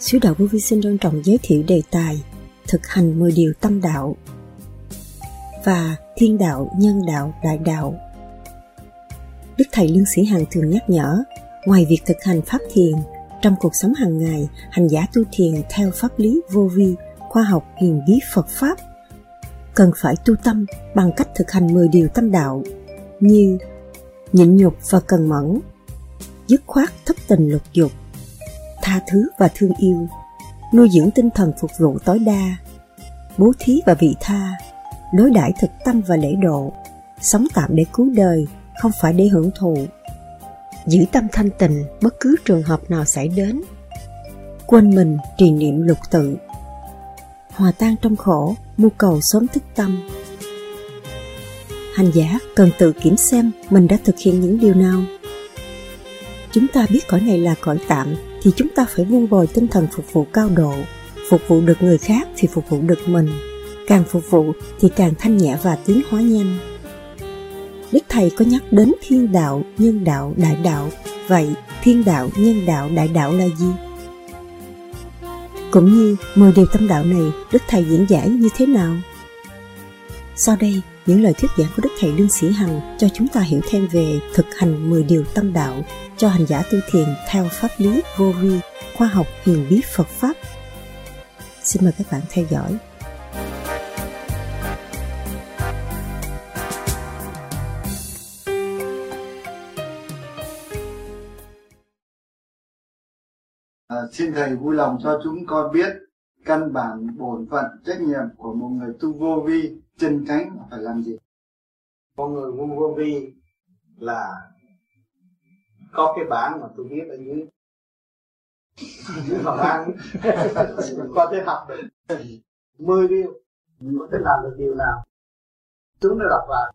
Sứ Đạo Vô Vi xin trân trọng giới thiệu đề tài thực hành 10 điều tâm đạo và thiên đạo, nhân đạo, đại đạo. Đức Thầy Lương Sĩ Hằng thường nhắc nhở, ngoài việc thực hành pháp thiền, trong cuộc sống hàng ngày, hành giả tu thiền theo pháp lý vô vi, khoa học huyền bí Phật Pháp, cần phải tu tâm bằng cách thực hành 10 điều tâm đạo như nhịn nhục và cần mẫn, dứt khoát thất tình lục dục, tha thứ và thương yêu, nuôi dưỡng tinh thần phục vụ tối đa, bố thí và vị tha, đối đãi thực tâm và lễ độ, sống tạm để cứu đời, không phải để hưởng thụ, giữ tâm thanh tịnh bất cứ trường hợp nào xảy đến, quên mình trì niệm lục tự, hòa tan trong khổ, mưu cầu sớm thức tâm. Hành giả cần tự kiểm xem mình đã thực hiện những điều nào. Chúng ta biết cõi này là cõi tạm thì chúng ta phải vun bồi tinh thần phục vụ cao độ. Phục vụ được người khác thì phục vụ được mình. Càng phục vụ thì càng thanh nhẹ và tiến hóa nhanh. Đức Thầy có nhắc đến thiên đạo, nhân đạo, đại đạo. Vậy thiên đạo, nhân đạo, đại đạo là gì? Cũng như 10 điều tâm đạo này, Đức Thầy diễn giải như thế nào? Sau đây, những lời thuyết giảng của Đức Thầy Lương Sĩ Hằng cho chúng ta hiểu thêm về thực hành 10 điều tâm đạo cho hành giả tu thiền theo pháp lý vô vi, khoa học huyền bí Phật Pháp. Xin mời các bạn theo dõi. Xin Thầy vui lòng cho chúng con biết căn bản bổn phận trách nhiệm của một người tu vô vi chân chánh phải làm gì? Một người tu vô vi là có cái bảng mà tôi viết ở dưới phòng ăn có thể học được 10 điều, có thể làm được điều nào chúng nó đọc vào.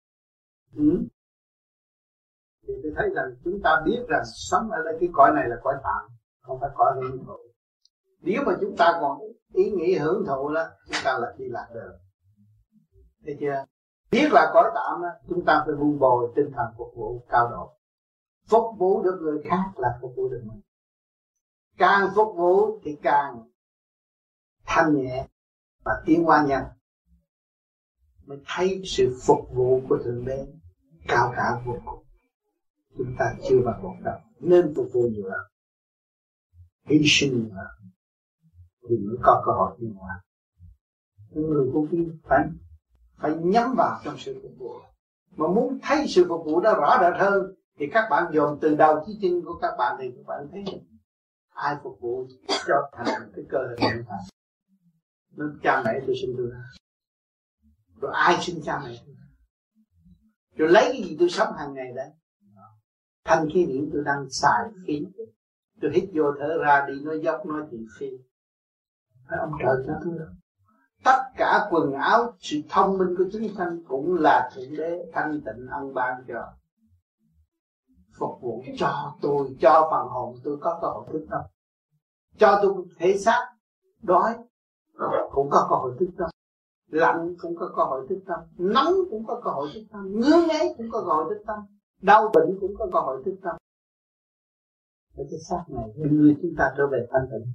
Thì tôi thấy rằng chúng ta biết rằng sống ở đây cái cõi này là cõi tạm, không phải cõi hưởng thụ. Nếu mà chúng ta còn ý nghĩ hưởng thụ đó, chúng ta là đi lạc đường. Thấy chưa? Biết là cõi tạm đó, chúng ta phải vun bồi tinh thần phục vụ cao độ. Phục vụ được người khác là phục vụ được mình. Càng phục vụ thì càng thanh nhẹ và tiến hóa nhanh. Mới thấy sự phục vụ của Thượng Đế cao cả vô cùng. Chúng ta chưa vào một đâu, nên phục vụ nhiều lắm, hy sinh nhiều lắm thì mới có cơ hội tiến hóa. Những người vô vi phải nhắm vào trong sự phục vụ. Mà muốn thấy sự phục vụ đó rõ rệt hơn thì các bạn dồn từ đầu chí chân của các bạn thì các bạn thấy ai phục vụ cho thành cái cơ hội hiện tại. Nên cha mẹ tôi sinh tôi ra, rồi ai sinh cha mẹ tôi ra, rồi lấy cái gì tôi sống hàng ngày đấy. Thanh khí điển tôi đang xài khí, tôi hít vô thở ra, đi nói dốc nói chuyện phi. Phải ông trời cho tôi đâu. Tất cả quần áo, sự thông minh của chúng sanh cũng là Thượng Đế thanh tịnh ân ban cho. Phục vụ cho tôi, cho phần hồn tôi có cơ hội thức tâm. Cho tôi thể xác đói cũng có cơ hội thức tâm. Lạnh cũng có cơ hội thức tâm. Nóng cũng có cơ hội thức tâm. Ngứa ngáy cũng có cơ hội thức tâm. Đau bệnh cũng có cơ hội thức tâm. Để cái xác này đưa chúng ta trở về thanh tịnh.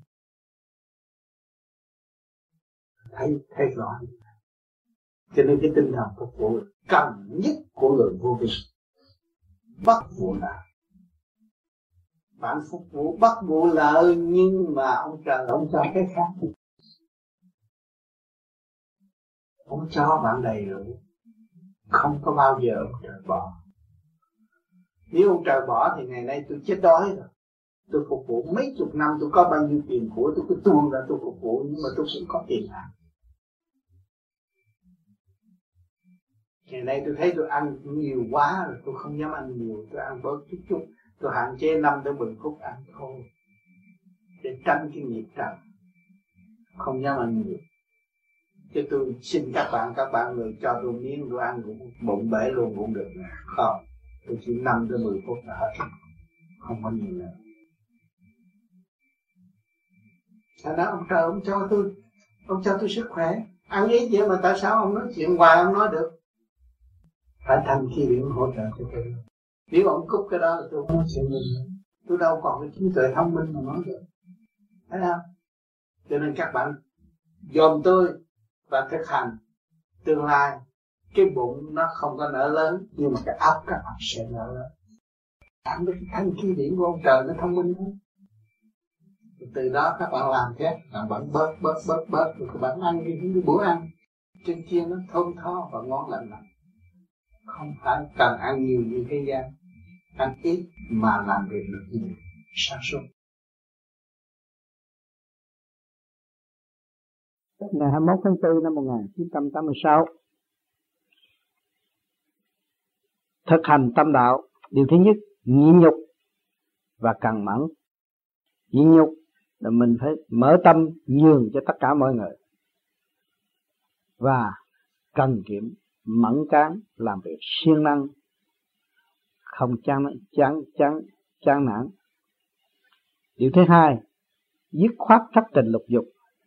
Thấy rõ. Cho nên cái tinh thần phục vụ cần nhất của người vô vi. Bất vụ lợi. Bạn phục vụ bất vụ lợi, nhưng mà ông trời ông cho cái khác. Ông cho bạn đầy đủ, không có bao giờ ông trời bỏ. Nếu ông trời bỏ thì ngày nay tôi chết đói rồi. Tôi phục vụ mấy chục năm, tôi có bao nhiêu tiền của tôi cứ tuôn ra tôi phục vụ, nhưng mà tôi cũng có tiền ăn. Ngày nay tôi thấy tôi ăn nhiều quá rồi, tôi không dám ăn nhiều, tôi ăn bớt chút chút. Tôi hạn chế 5 tới 10 phút ăn thôi, để tránh cái nghiệp trần. Không dám ăn nhiều. Chứ tôi xin các bạn người cho tôi miếng tôi ăn cũng bụng bể luôn cũng được. Không, tôi chỉ 5 tới 10 phút là hết, không có nhiều nữa. Sau đó ông trời ông cho tôi sức khỏe. Ăn ít vậy mà tại sao ông nói chuyện hoài ông nói được? Phải thành khi điểm hỗ trợ cho tôi. Nếu ông cúp cái đó là tôi không nói chuyện mình. Tôi đâu còn cái trí tuệ thông minh mà nói được. Thấy không? Cho nên các bạn dòm tôi và thực hành, tương lai cái bụng nó không có nở lớn, nhưng mà cái óc các bạn sẽ nở lớn. Cảm thấy cái thanh khí điển của ông trời nó thông minh hơn. Từ đó các bạn làm thế, các bạn bớt rồi các bạn ăn cái bữa ăn trên kia nó thơm tho và ngon lành lành. Không phải cần ăn nhiều như thế gian, ăn ít mà làm việc được nhiều, sáng suốt. Ngày 21 tháng 4 năm 1986, thực hành tâm đạo. Điều thứ nhất, nhịn nhục và cần mẫn. Nhịn nhục là mình phải mở tâm nhường cho tất cả mọi người, và cần kiệm, mẫn cán, làm việc siêng năng, không chán nản. Điều thứ hai, dứt khoát thất tình lục dục,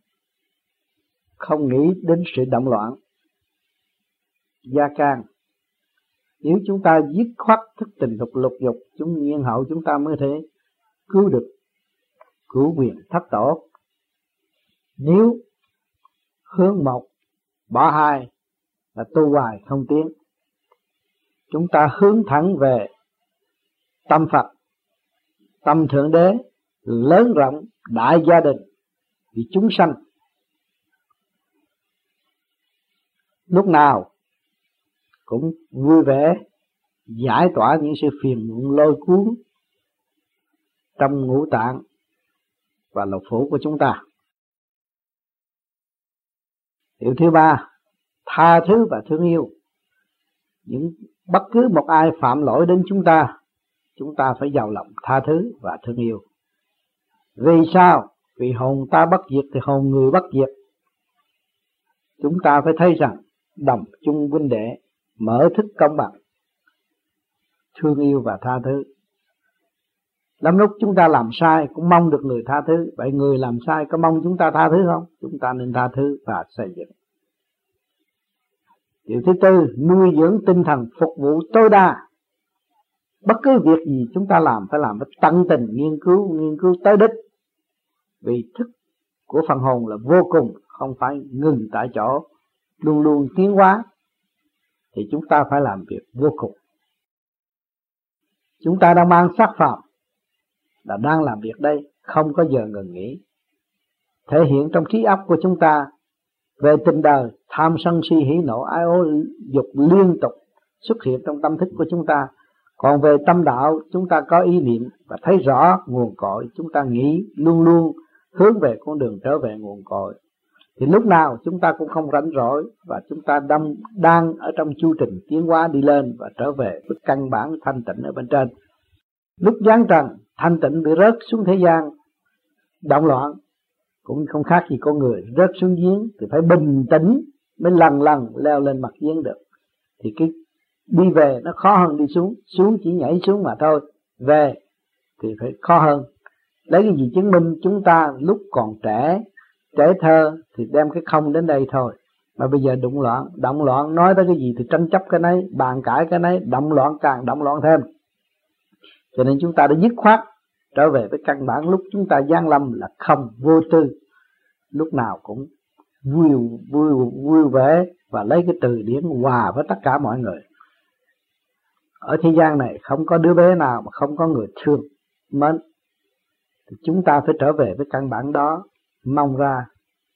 không nghĩ đến sự động loạn, gia can. Nếu chúng ta dứt khoát thất tình lục dục, chúng nhiên hậu chúng ta mới thể cứu được cứu quyền thất tổ. Nếu hướng một bỏ hai là tu hoài không tiến. Chúng ta hướng thẳng về tâm Phật, tâm Thượng Đế lớn rộng đại gia đình vì chúng sanh. Lúc nào cũng vui vẻ giải tỏa những sự phiền muộn lôi cuốn trong ngũ tạng và lục phủ của chúng ta. Điều thứ ba, tha thứ và thương yêu. Bất cứ một ai phạm lỗi đến chúng ta phải giàu lòng tha thứ và thương yêu. Vì sao? Vì hồn ta bất diệt thì hồn người bất diệt. Chúng ta phải thấy rằng đồng chung huynh đệ, mở thức công bằng, thương yêu và tha thứ. Lắm lúc chúng ta làm sai cũng mong được người tha thứ. Vậy người làm sai có mong chúng ta tha thứ không? Chúng ta nên tha thứ và xây dựng. Điều thứ tư, nuôi dưỡng tinh thần phục vụ tối đa. Bất cứ việc gì chúng ta làm phải làm với tận tình nghiên cứu tới đích. Vì thức của phần hồn là vô cùng, không phải ngừng tại chỗ, luôn luôn tiến hóa. Thì chúng ta phải làm việc vô cùng. Chúng ta đang mang xác phạm là đang làm việc đây, không có giờ ngừng nghỉ. Thể hiện trong trí óc của chúng ta về tình đời, tham sân si hỉ nộ ái ố dục liên tục xuất hiện trong tâm thức của chúng ta. Còn về tâm đạo, chúng ta có ý niệm và thấy rõ nguồn cội, chúng ta nghĩ luôn luôn hướng về con đường trở về nguồn cội. Thì lúc nào chúng ta cũng không rảnh rỗi, và chúng ta đang ở trong chu trình tiến hóa đi lên và trở về với căn bản thanh tịnh ở bên trên. Lúc giáng trần, thanh tịnh bị rớt xuống thế gian, động loạn, cũng không khác gì con người rớt xuống giếng, thì phải bình tĩnh mới lần leo lên mặt giếng được. Thì cái đi về nó khó hơn đi xuống chỉ nhảy xuống mà thôi, về thì phải khó hơn. Lấy cái gì chứng minh? Chúng ta lúc còn trẻ thơ thì đem cái không đến đây thôi, mà bây giờ động loạn nói tới cái gì thì tranh chấp cái nấy, bàn cãi cái nấy, càng động loạn thêm. Cho nên chúng ta đã dứt khoát trở về với căn bản lúc chúng ta giáng lâm là không, vô tư, lúc nào cũng vui vẻ và lấy cái từ điển hòa với tất cả mọi người. Ở thế gian này không có đứa bé nào mà không có người thương mến. Thì chúng ta phải trở về với căn bản đó, mong ra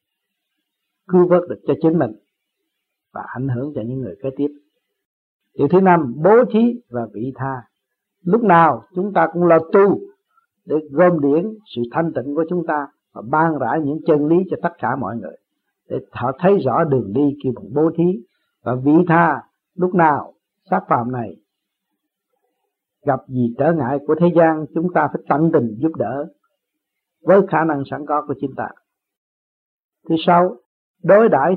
cứu vớt được cho chính mình và ảnh hưởng cho những người kế tiếp. Điều thứ năm, bố thí và vị tha. Lúc nào chúng ta cũng lo tu để gom điển sự thanh tịnh của chúng ta và ban rãi những chân lý cho tất cả mọi người, để họ thấy rõ đường đi kêu bằng bố thí. Và vị tha, lúc nào xác phàm này gặp gì trở ngại của thế gian, chúng ta phải tận tình giúp đỡ với khả năng sẵn có của chúng ta. Thứ sáu, đối đãi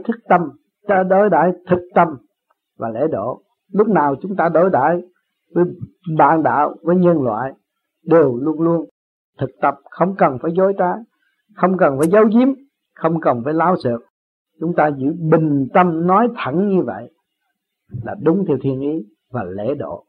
thực tâm và lễ độ. Lúc nào chúng ta đối đãi với bạn đạo, với nhân loại, đều luôn luôn thực tập, không cần phải dối trá, không cần phải giấu giếm, không cần phải láo xược. Chúng ta giữ bình tâm nói thẳng như vậy là đúng theo thiên ý và lễ độ.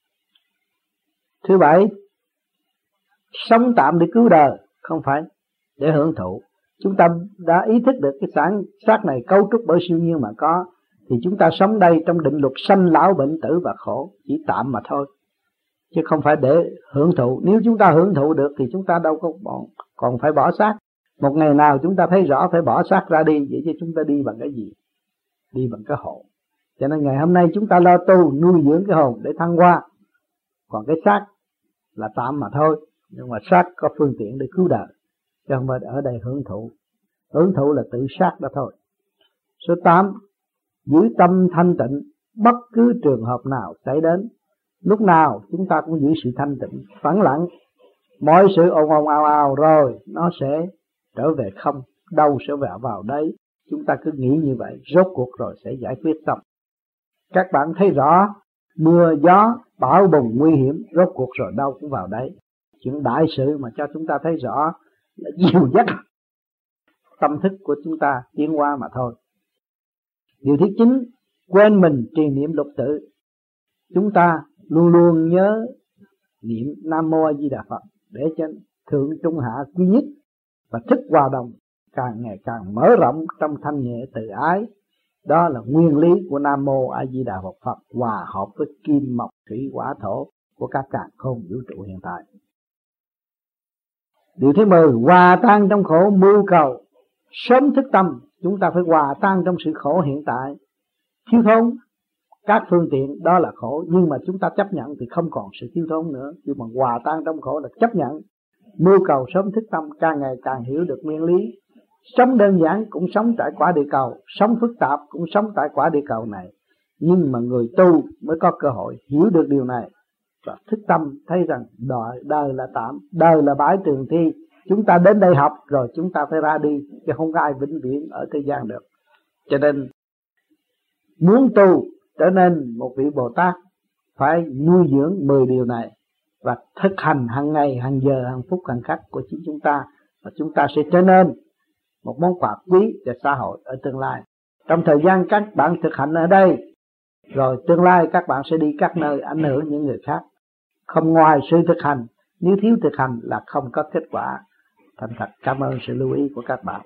Thứ bảy, sống tạm để cứu đời, không phải để hưởng thụ. Chúng ta đã ý thức được cái xác này cấu trúc bởi siêu nhiên mà có, thì chúng ta sống đây trong định luật sanh lão bệnh tử và khổ, chỉ tạm mà thôi, chứ không phải để hưởng thụ. Nếu chúng ta hưởng thụ được thì chúng ta đâu có còn phải bỏ xác. Một ngày nào chúng ta thấy rõ phải bỏ xác ra đi, vậy chứ chúng ta đi bằng cái gì? Đi bằng cái hồn. Cho nên ngày hôm nay chúng ta lo tu nuôi dưỡng cái hồn để thăng hoa, còn cái xác là tạm mà thôi. Nhưng mà xác có phương tiện để cứu đời, chứ không phải ở đây hưởng thụ. Hưởng thụ là tự sát đó thôi. Số 8, giữ tâm thanh tịnh bất cứ trường hợp nào xảy đến. Lúc nào chúng ta cũng giữ sự thanh tịnh, phẳng lặng. Mọi sự ồn ào rồi nó sẽ trở về không, đâu sẽ vào đấy. Chúng ta cứ nghĩ như vậy, rốt cuộc rồi sẽ giải quyết xong. Các bạn thấy rõ mưa gió bão bùng nguy hiểm, rốt cuộc rồi đâu cũng vào đấy. Chuyện đại sự mà cho chúng ta thấy rõ là dìu dắt tâm thức của chúng ta tiến qua mà thôi. Điều thứ 9, quên mình trì niệm lục tự. Chúng ta luôn luôn nhớ niệm Nam Mô A Di Đà Phật để cho thượng trung hạ quy nhất và thức hòa đồng càng ngày càng mở rộng trong thanh nhẹ từ ái. Đó là nguyên lý của Nam Mô A Di Đà Phật, hòa hợp với kim mộc thủy hỏa thổ của các càn khôn vũ trụ hiện tại. Điều thứ 10, hòa tan trong khổ mưu cầu sớm thức tâm. Chúng ta phải hòa tan trong sự khổ hiện tại, thiếu thốn các phương tiện, đó là khổ. Nhưng mà chúng ta chấp nhận thì không còn sự thiếu thốn nữa. Nhưng mà hòa tan trong khổ là chấp nhận. Mưu cầu sớm thức tâm, càng ngày càng hiểu được nguyên lý. Sống đơn giản cũng sống tại quả địa cầu, sống phức tạp cũng sống tại quả địa cầu này. Nhưng mà người tu mới có cơ hội hiểu được điều này và thức tâm, thấy rằng đời là tạm, đời là bãi trường thi. Chúng ta đến đây học rồi chúng ta phải ra đi, chứ không có ai vĩnh viễn ở thế gian được. Cho nên muốn tu trở nên một vị Bồ Tát phải nuôi dưỡng 10 điều này và thực hành hàng ngày, hàng giờ, hàng phút, hàng khắc của chính chúng ta, và chúng ta sẽ trở nên một món quà quý cho xã hội ở tương lai. Trong thời gian các bạn thực hành ở đây, rồi tương lai các bạn sẽ đi các nơi ảnh hưởng những người khác. Không ngoài sự thực hành, nếu thiếu thực hành là không có kết quả. Thành thật cảm ơn sự lưu ý của các bạn.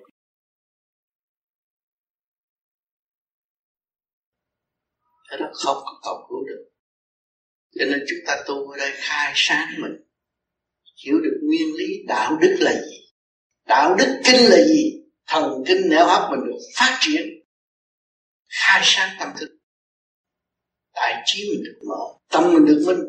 Thế đó không có cầu cứu được. Cho nên chúng ta tu ở đây khai sáng mình, hiểu được nguyên lý đạo đức là gì, đạo đức kinh là gì, thần kinh não óc mình được phát triển, khai sáng tâm thức, đại trí mình được mở, tâm mình được minh,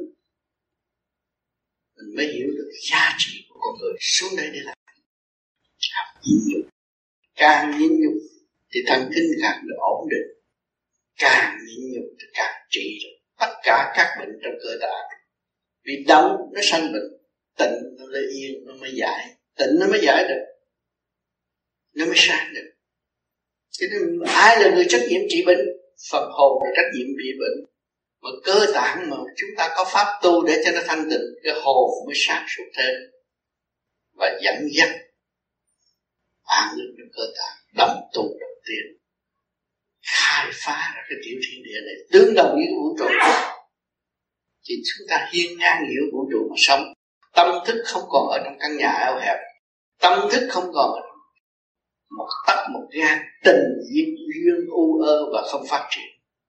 mình mới hiểu được giá trị của con người xuống đây để làm. Học nhịn nhục, càng nhịn nhục thì thần kinh càng được ổn định, càng nhịn nhục thì càng trị được tất cả các bệnh trong cơ thể. Vì động nó sanh bệnh, tịnh nó lấy yên nó mới giải, tịnh nó mới giải được, nó mới sáng được. Cho nên ai là người trách nhiệm trị bệnh? Phần hồn là trách nhiệm bị bệnh. Mà cơ tạng mà chúng ta có pháp tu để cho nó thanh tịnh, cái hồn mới sáng suốt thêm và dẫn dắt an lực trong cơ tạng, đồng tu đầu tiên khai phá ra cái tiểu thiên địa này tương đồng với cái vũ trụ. Chỉ chúng ta hiên ngang hiểu vũ trụ mà sống, tâm thức không còn ở trong căn nhà eo hẹp, tâm thức không còn ở một tấc một gang tình duyên u ơ và không phát triển.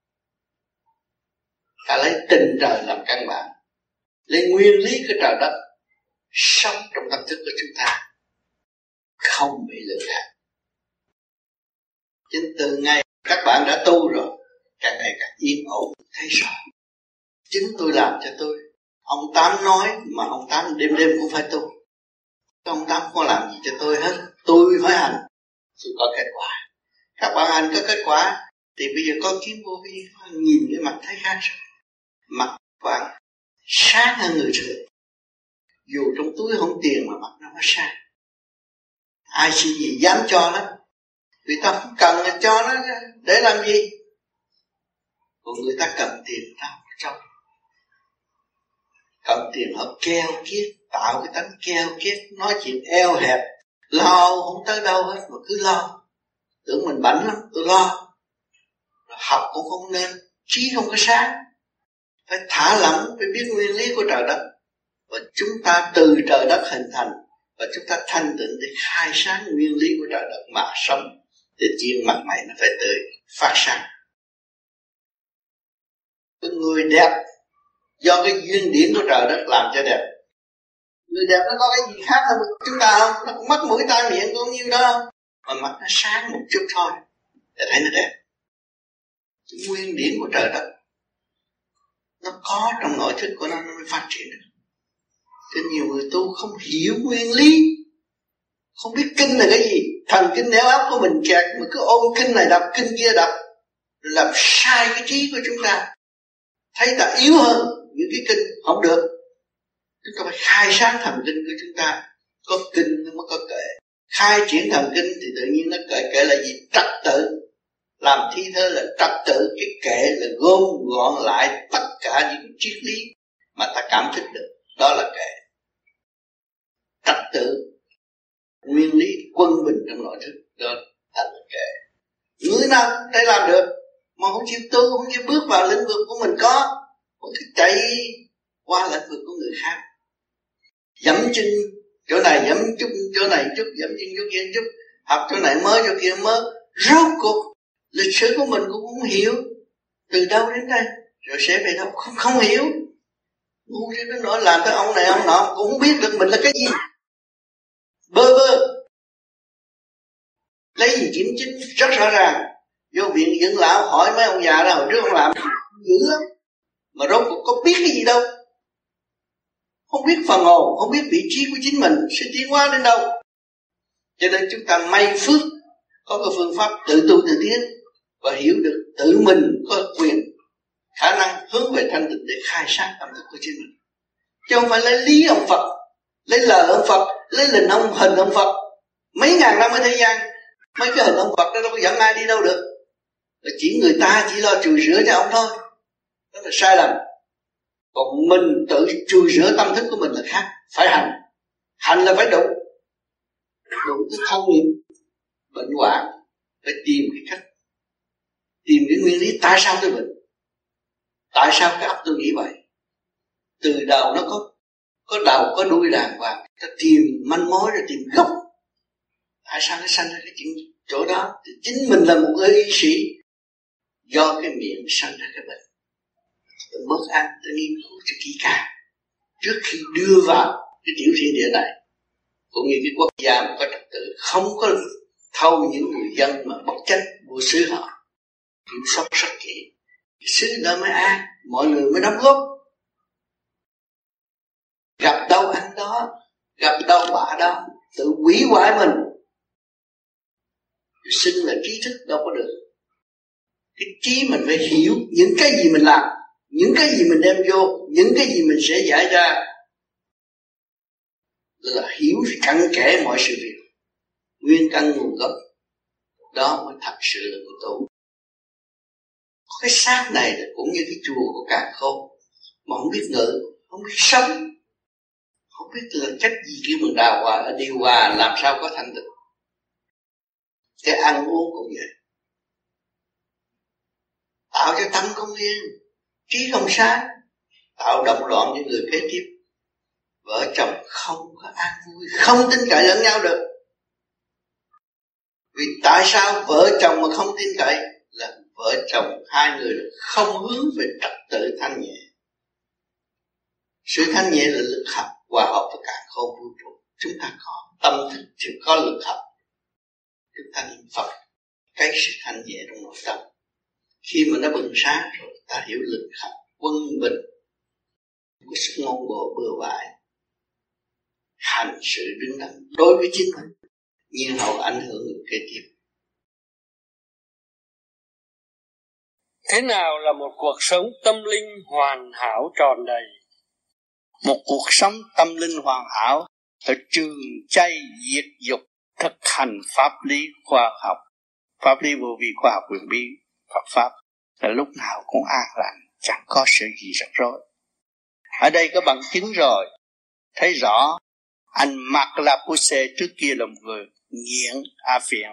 Ta lấy tình trời làm căn bản, lấy nguyên lý của trời đất sống trong tâm thức của chúng ta, không bị lừa gạt. Chính từ ngày các bạn đã tu rồi, càng ngày càng yên ổn, thấy rõ. Chính tôi làm cho tôi. Ông Tám nói mà ông Tám đêm cũng phải tu. Ông Tám không làm gì cho tôi hết, tôi phải hành, tôi có kết quả. Các bạn hành có kết quả thì bây giờ có kiến vô vi, nhìn cái mặt thấy khác rồi. Mặt bạn sáng hơn người thường, dù trong túi không tiền mà mặt nó sáng. Ai xin gì dám cho lắm, vì ta không cần là cho nó để làm gì. Còn người ta cần tiền ta không cho. Cần tiền họ keo kiết, tạo cái tánh keo kiết, nói chuyện eo hẹp, lo không tới đâu hết mà cứ lo. Tưởng mình bảnh lắm, tôi lo. Học cũng không nên, trí không có sáng. Phải thả lỏng, phải biết nguyên lý của trời đất. Và chúng ta từ trời đất hình thành, và chúng ta thanh tịnh để khai sáng nguyên lý của trời đất mà sống, thì chuyện mặt mày nó phải tự phát sáng. Cái người đẹp do cái duyên điển của trời đất làm cho đẹp. Người đẹp nó có cái gì khác hơn chúng ta không? Nó cũng mắt mũi tai miệng cũng như đó, mà mắt nó sáng một chút thôi để thấy nó đẹp. Cái nguyên điển của trời đất nó có trong nội thức của nó mới phát triển được. Cho nhiều người tu không hiểu nguyên lý, không biết kinh là cái gì. Thần kinh néo óc của mình kẹt mà cứ ôm kinh này đọc kinh kia đọc, làm sai cái trí của chúng ta, thấy ta yếu hơn những cái kinh. Không được. Chúng ta phải khai sáng thần kinh của chúng ta. Có kinh nó mới có kệ. Khai triển thần kinh thì tự nhiên nó kệ là gì? Trật tự. Làm thi thơ là trật tự. Cái kệ là gom gọn lại tất cả những triết lý mà ta cảm thức được. Đó là kệ. Trật tự, nguyên lý quân bình trong nội thức, đó là kệ. Người nào cũng thể làm được, mà không chịu tu, không chịu bước vào lĩnh vực của mình có, một cái chạy qua lĩnh vực của người khác, dẫm chân chỗ này, dẫm chút chỗ này chút, dẫm chân chỗ kia chút, học chỗ này mới chỗ kia mới. Rốt cuộc lịch sử của mình cũng không hiểu từ đâu đến đây, rồi sẽ về đâu không hiểu. Ngu chứ nó nói làm cái ông này ông nọ cũng không biết được mình là cái gì, bơ vơ. Lấy gì kiểm chứng rất rõ ràng. Vô viện dưỡng lão hỏi mấy ông già đó hồi trước ông làm dữ lắm, mà rốt cuộc có biết cái gì đâu. Không biết phần hồn, không biết vị trí của chính mình sẽ tiến hóa đến đâu. Cho nên chúng ta may phước có cái phương pháp tự tu tự tiến, và hiểu được tự mình có quyền khả năng hướng về thanh tịnh để khai sáng tâm thức của chính mình. Chứ không phải lấy lý ông Phật, lấy lời ông Phật, lấy hình ông Phật. Mấy ngàn năm ở thế gian, mấy cái hình ông Phật đó đâu có dẫn ai đi đâu được. Chỉ người ta chỉ lo chùi rửa cho ông thôi. Đó là sai lầm. Còn mình tự chùi rửa tâm thức của mình là khác. Phải hành. Hành là phải đủ cái thông nghiệm bệnh hoạn. Phải tìm cái cách, tìm cái nguyên lý tại sao tôi bệnh, tại sao cái óc tôi nghĩ vậy. Từ đầu nó có đầu có đuôi đàng hoàng. Ta tìm manh mối rồi tìm gốc. Tại sao nó sanh ra cái chuyện chỗ đó? Thì chính mình là một người y sĩ, do cái miệng sanh ra cái bệnh. Tôi mất ăn, tôi nghiên cứu cho kỹ càng trước khi đưa vào cái tiểu thiên địa này. Cũng như cái quốc gia mà có trật tự, không có thâu những người dân mà bất trách vô xứ họ, kiểm soát rất kỹ, cái xứ đó mới an, mọi người mới đóng góp. Gặp đâu ăn đó, gặp đâu bả đó, tự hủy hoại mình. Xưng là trí thức đâu có được. Cái trí mình phải hiểu những cái gì mình làm, những cái gì mình đem vô, những cái gì mình sẽ giải ra, là hiểu cặn kẽ mọi sự việc, nguyên căn nguồn gốc. Đó mới thật sự là của tu. Cái xác này là cũng như cái chùa của Càn Khôn, mà không biết ngự, không biết sống, không biết là cách gì kêu mình đào hòa, điều hòa làm sao có thành tựu. Cái ăn uống cũng vậy, tạo cho tâm không yên, trí không sáng, tạo động loạn những người kế tiếp. Vợ chồng không có an vui, không tin cậy lẫn nhau được. Vì tại sao vợ chồng mà không tin cậy? Là vợ chồng hai người không hướng về trật tự thanh nhẹ. Sự thanh nhẹ là lực học, hòa hợp với càn khôn vũ trụ. Chúng ta có tâm thức thì có lực học. Chúng ta niệm Phật, cái sự thanh nhẹ trong nội tâm. Khi mà nó bừng sáng rồi, ta hiểu lực học quân bình, có sức ngôn ngộ bừa bãi, hành sự đứng đắn đối với chính mình, nhiên hậu ảnh hưởng người kế tiếp. Thế nào là một cuộc sống tâm linh hoàn hảo tròn đầy? Một cuộc sống tâm linh hoàn hảo ở trường chay diệt dục, thực hành pháp lý khoa học, pháp lý vô vi, khoa học quyền bí, Phật pháp, là lúc nào cũng an lành, chẳng có sự gì rắc rối. Ở đây có bằng chứng rồi, thấy rõ. Anh Marc Lapousse trước kia là một người nghiện phiện,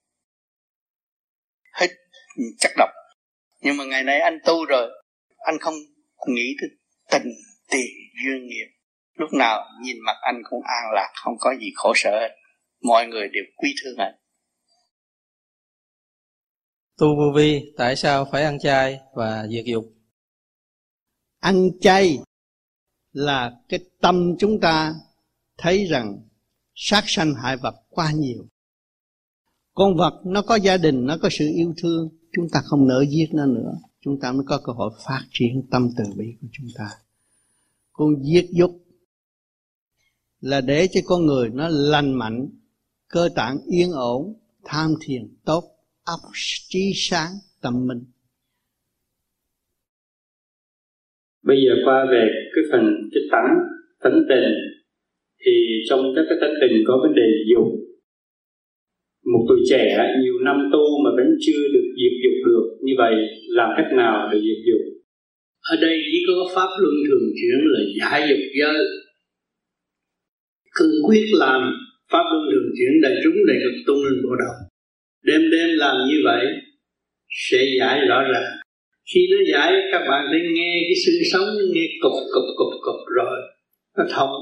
hít chất độc, nhưng mà ngày nay anh tu rồi, anh không nghĩ tới tình tiền duyên nghiệp, Lúc nào nhìn mặt anh cũng an lạc, không có gì khổ sở hết. Mọi người đều quý thương anh. Tu vô vi tại sao phải ăn chay và diệt dục? Ăn chay là cái tâm chúng ta thấy rằng sát sanh hại vật quá nhiều. Con vật nó có gia đình, nó có sự yêu thương, chúng ta không nỡ giết nó nữa, chúng ta mới có cơ hội phát triển tâm từ bi của chúng ta. Con giết dục là để cho con người nó lành mạnh, cơ tạng yên ổn, tham thiền tốt, óc trí sáng, tâm minh. Bây giờ qua về cái phần cái tánh tình, thì trong các cái tánh tình có vấn đề dục. Một tuổi trẻ nhiều năm tu mà vẫn chưa được diệt dục được, như vậy làm cách nào để diệt dục? Ở đây chỉ có pháp luân thường chuyển là giải dục giới. Cương quyết làm pháp luân thường chuyển đại chúng đại cực tung lên bộ đầu. Đêm làm như vậy sẽ giải rõ ràng. Khi nó giải, các bạn thấy nghe cái xương sống nó nghe cục rồi nó thông,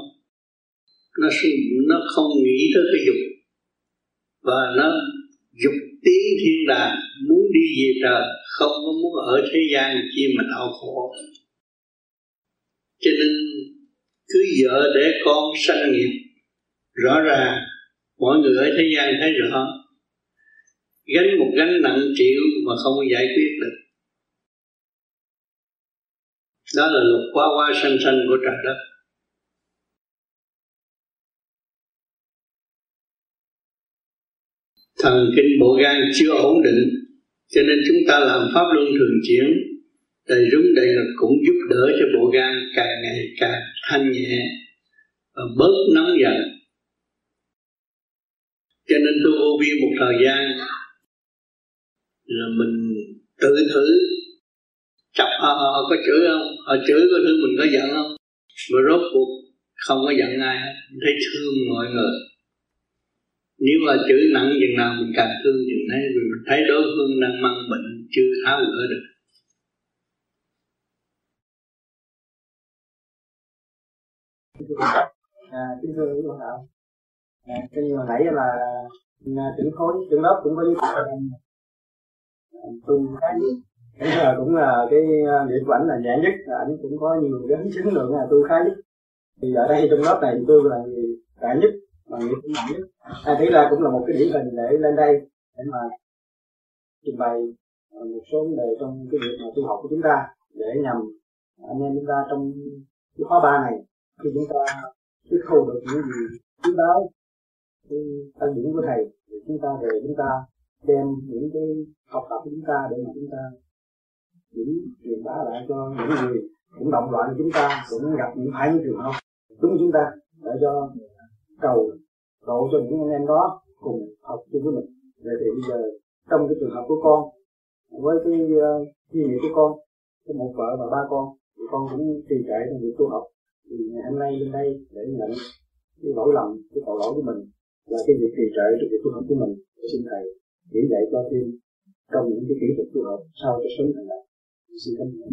nó không nghĩ tới cái dục, và nó dục tiến thiên đàng, muốn đi về trời, không có muốn ở thế gian chi mà đau khổ. Cho nên cứ vợ để con sanh nghiệp rõ ràng, mọi người ở thế gian thấy rõ. Gánh một gánh nặng triệu mà không có giải quyết được. Đó là luật quá sanh của trời đất. Thần kinh bộ gan chưa ổn định, cho nên chúng ta làm pháp luân thường chuyển, đầy rúng đầy lực cũng giúp đỡ cho bộ gan càng ngày càng thanh nhẹ và bớt nóng giận. Cho nên tôi vô vi một thời gian là mình tự thử chọc họ có chửi không, họ chửi có thứ mình có giận không, mà rốt cuộc không có giận ai hết, thấy thương mọi người. Nếu mà chửi nặng chừng nào mình càng thương chừng đấy, vì mình thấy đối phương đang mang bệnh chưa tháo gỡ được. Kính thưa quý bạn đạo, cái như hồi nãy là trưởng khối trưởng lớp cũng có giới thiệu tu khá nhất, cũng là cái nghiệp của ảnh là nhẹ nhất, ảnh cũng có nhiều cái hướng chứng lượng là tu khá nhất. Thì ở đây trong lớp này tôi là người đại nhất mà nghiệp cũng nặng nhất. Thế là cũng là một cái điển hình để lên đây để mà trình bày một số vấn đề trong cái việc mà tu học của chúng ta, để nhằm anh em chúng ta trong cái khóa 3 này, khi chúng ta tiếp thu được những gì chú đáo cái tăng điểm của thầy, thì chúng ta về chúng ta đem những cái học tập của chúng ta để mà chúng ta những truyền bá lại cho những người cũng động loạn chúng ta, cũng gặp những phải những trường hợp đúng chúng ta, để cho cầu độ cho những anh em đó cùng học chung với mình. Vậy thì bây giờ trong cái trường hợp của con, với cái suy nghĩ của con, có một vợ và 3 con, thì con cũng trì trệ trong việc tu học. Thì ngày hôm nay lên đây để nhận cái lỗi lầm, cái tội lỗi của mình là cái việc trì trệ trong việc tu học của mình, để xin thầy chỉ dạy cho thêm trong những cái kỹ thuật tu học sao cho sớm thành đạt. Xin cảm ơn.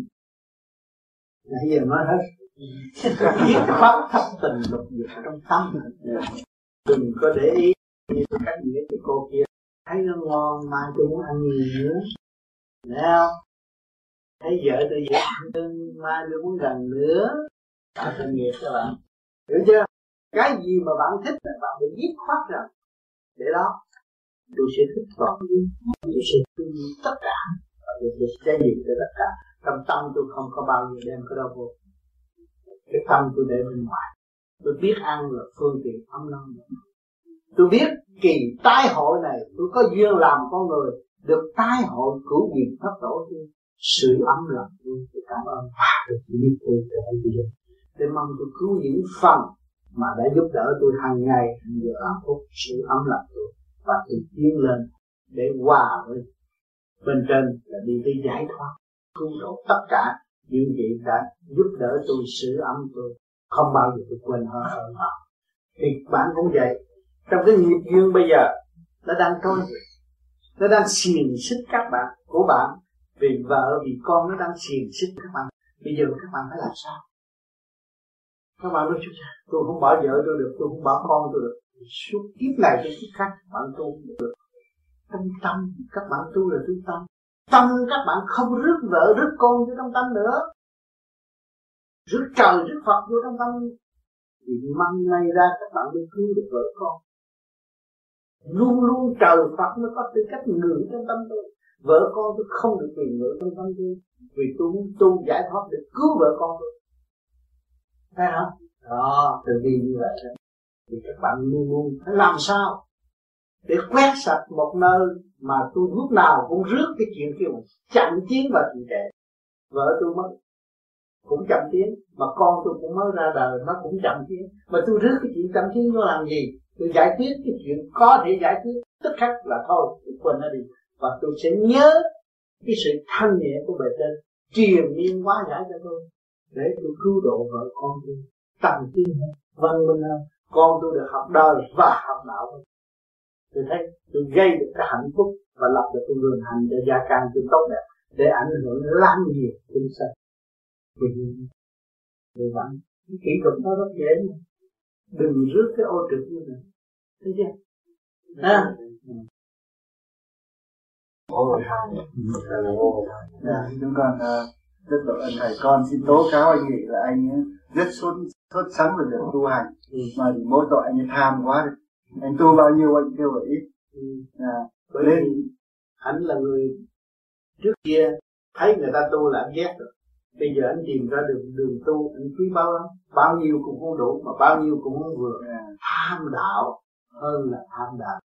Nãy giờ nói hết, dứt khoát thâm tình lục dục trong tâm. Đừng có để ý như các nghĩa cái cô kia thấy nó ngon mà tôi muốn ăn nhiều nữa, thấy không? Thấy vợ tôi dễ thương mà tôi muốn gần nữa. Tạo thành nghiệp cho bạn, hiểu chưa? Cái gì mà bạn thích là bạn phải dứt khoát ra. Để đó tôi sẽ thích còn gì, tôi sẽ thương tất cả, tôi sẽ xây dựng cho tất cả. Trong tâm tôi không có bao nhiêu đem cái đâu vô. Cái tâm tôi để bên ngoài. Tôi biết ăn là phương tiện ấm no. Tôi biết kỳ tái hội này tôi có duyên làm con người, được tái hội cứu quyền thất tổ tôi, sự ấm lòng tôi cảm ơn được biết tôi từ bây giờ. Để mong tôi cứu những phần mà đã giúp đỡ tôi hàng ngày, hàng giờ làm phúc sự ấm lòng tôi, và tôi tiến lên để hòa với bên trên là đi tới giải thoát, cứu độ tất cả những vị đã giúp đỡ tôi, sưởi ấm tôi, không bao giờ tôi quên hơn họ. Thì bạn cũng vậy, trong cái nghiệp duyên bây giờ nó đang trôi, nó đang xiềng xích các bạn của bạn, vì vợ vì con nó đang xiềng xích các bạn. Bây giờ các bạn phải làm sao? Các bạn nói tôi không bỏ vợ tôi được, tôi không bỏ con tôi được. Suốt kiếp này đến kiếp khác bạn tu được. Tâm các bạn tu là tu tâm. Tâm các bạn không rước vợ rước con vô trong tâm nữa, rước trời rước Phật vô trong tâm. Thì măng này ra các bạn mới cứu được vợ con. Luôn luôn trời Phật mới có tư cách ngự trong tâm tôi. Vợ con tôi không được quyền ngự trong tâm tôi, vì tôi muốn tu giải thoát để cứu vợ con tôi. Thấy không? Đó, từ bi như vậy đó. Thì các bạn luôn luôn phải làm sao để quét sạch một nơi mà tôi lúc nào cũng rước cái chuyện kia mà chậm tiến và trì trệ. Vợ tôi mới cũng chậm tiến, mà con tôi cũng mới ra đời nó cũng chậm tiến, mà tôi rước cái chuyện chậm tiến nó làm gì? Tôi giải quyết cái chuyện có thể giải quyết tức khắc là thôi, tôi quên nó đi, và tôi sẽ nhớ cái sự thanh nhẹ của bề trên triền miên hóa giải cho tôi, để tôi cứu độ vợ con tôi tăng tiến hơn, văn minh hơn. Con tôi được học đời và học đạo hơn. Tôi thấy tôi gây được cái hạnh phúc và lập được cái vườn hạnh để gia can tôi tốt đẹp, để ảnh hưởng lan nhiều chúng sanh. Vì vậy cái kỹ thuật nó rất dễ, đừng rước cái ô trực như này, thấy chưa? Chúng con rất là ơn thầy. Con xin tố cáo anh nghĩ là anh ấy rất sốt sắng về việc tu hành, mà mỗi tội anh ấy tham quá. Anh tu bao nhiêu anh kêu là ít. Bởi vì anh là người trước kia thấy người ta tu là anh ghét rồi. Bây giờ anh tìm ra đường tu, anh quý bao lắm. Bao nhiêu cũng không đủ, mà bao nhiêu cũng không vừa. Tham đạo hơn là tham đạo.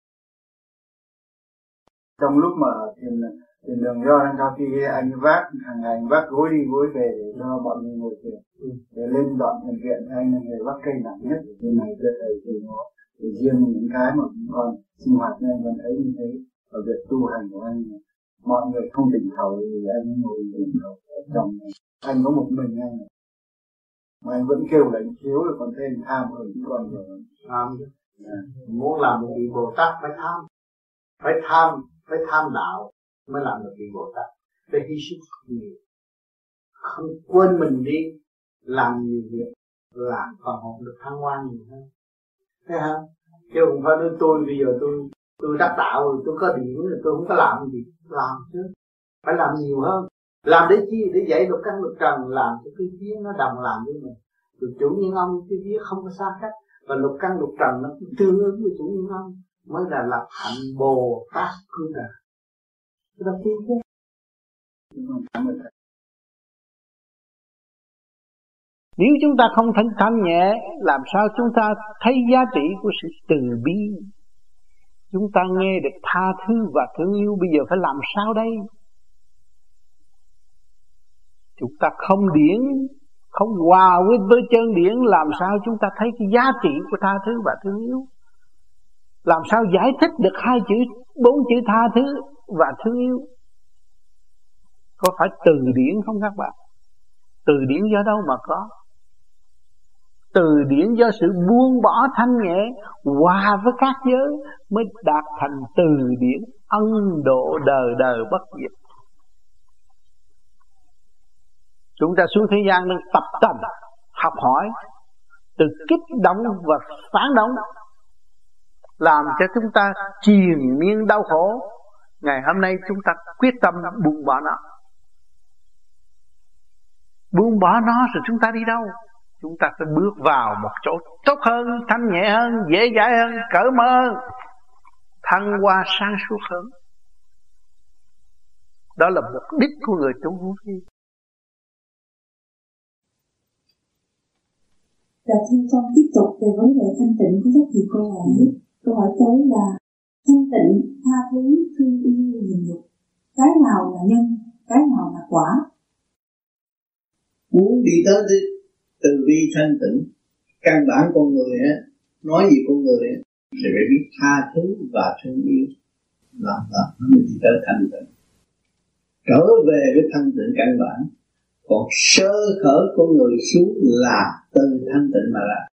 Trong lúc mà tiền đường do đang sau khi anh vác hàng ngày anh vác gối đi gối về để cho mọi người ngồi thiền, để lên dọn bệnh viện anh là người vác cây nặng nhất trên này giờ thì nó để riêng những cái mà còn sinh hoạt nên anh vẫn thấy như thế. Ở việc tu hành của anh, mọi người không tỉnh thầu thì anh ngồi tỉnh thầu ở trong này. Anh có một mình anh này, mà anh vẫn kêu là anh thiếu là còn thêm tham hơn chứ còn rồi. Tham chứ. Muốn làm một vị Bồ Tát phải tham, phải tham đạo mới làm được vị Bồ Tát. Phải hy sinh nhiều, không quên mình đi, làm nhiều việc, làm phần hồn được thăng hoa nhiều hơn. Thấy không? Chứ không phải nói tôi bây giờ tôi đắc đạo rồi, tôi có điển rồi tôi không có làm gì. Làm chứ, phải làm nhiều hơn. Làm để chi? Để dạy lục căn lục trần, làm cho cái vía nó đồng làm với mình. Rồi chủ nhân ông cái vía không có xa cách, và lục căn lục trần nó tương ứng với chủ nhân ông, mới là lập hạnh Bồ Tát cứu đời. Cái đó tiên chứ. Nếu chúng ta không thanh nhẹ, làm sao chúng ta thấy giá trị của sự từ bi? Chúng ta nghe được tha thứ và thương yêu, bây giờ phải làm sao đây? Chúng ta không điển, không hòa với chân điển, làm sao chúng ta thấy cái giá trị của tha thứ và thương yêu? Làm sao giải thích được bốn chữ tha thứ và thương yêu? Có phải từ điển không các bạn? Từ điển do đâu mà có? Từ điển do sự buông bỏ thanh nhẹ, hòa với các giới mới đạt thành từ điển ân độ đời đời bất diệt. Chúng ta xuống thế gian nên tập tành, học hỏi, từ kích động và phản động, làm cho chúng ta triền miên đau khổ. Ngày hôm nay chúng ta quyết tâm buông bỏ nó. Buông bỏ nó rồi chúng ta đi đâu? Chúng ta phải bước vào một chỗ tốt hơn, thanh nhẹ hơn, dễ dãi hơn, cởi mở hơn, thăng hoa sáng suốt hơn. Đó là mục đích của người tu vô vi. Thưa con tiếp tục về vấn đề thanh tịnh của các vị cô hỏi. Câu hỏi tới là thanh tịnh, tha thứ, thương yêu, nhịn nhục, cái nào là nhân, cái nào là quả? Muốn đi tới từ bi thanh tịnh, căn bản con người á, nói gì con người á, thì phải biết tha thứ và thương yêu, làm nó mới đi tới thanh tịnh. Trở về với thanh tịnh căn bản, còn sơ khởi con người xuống là từ thanh tịnh mà ra.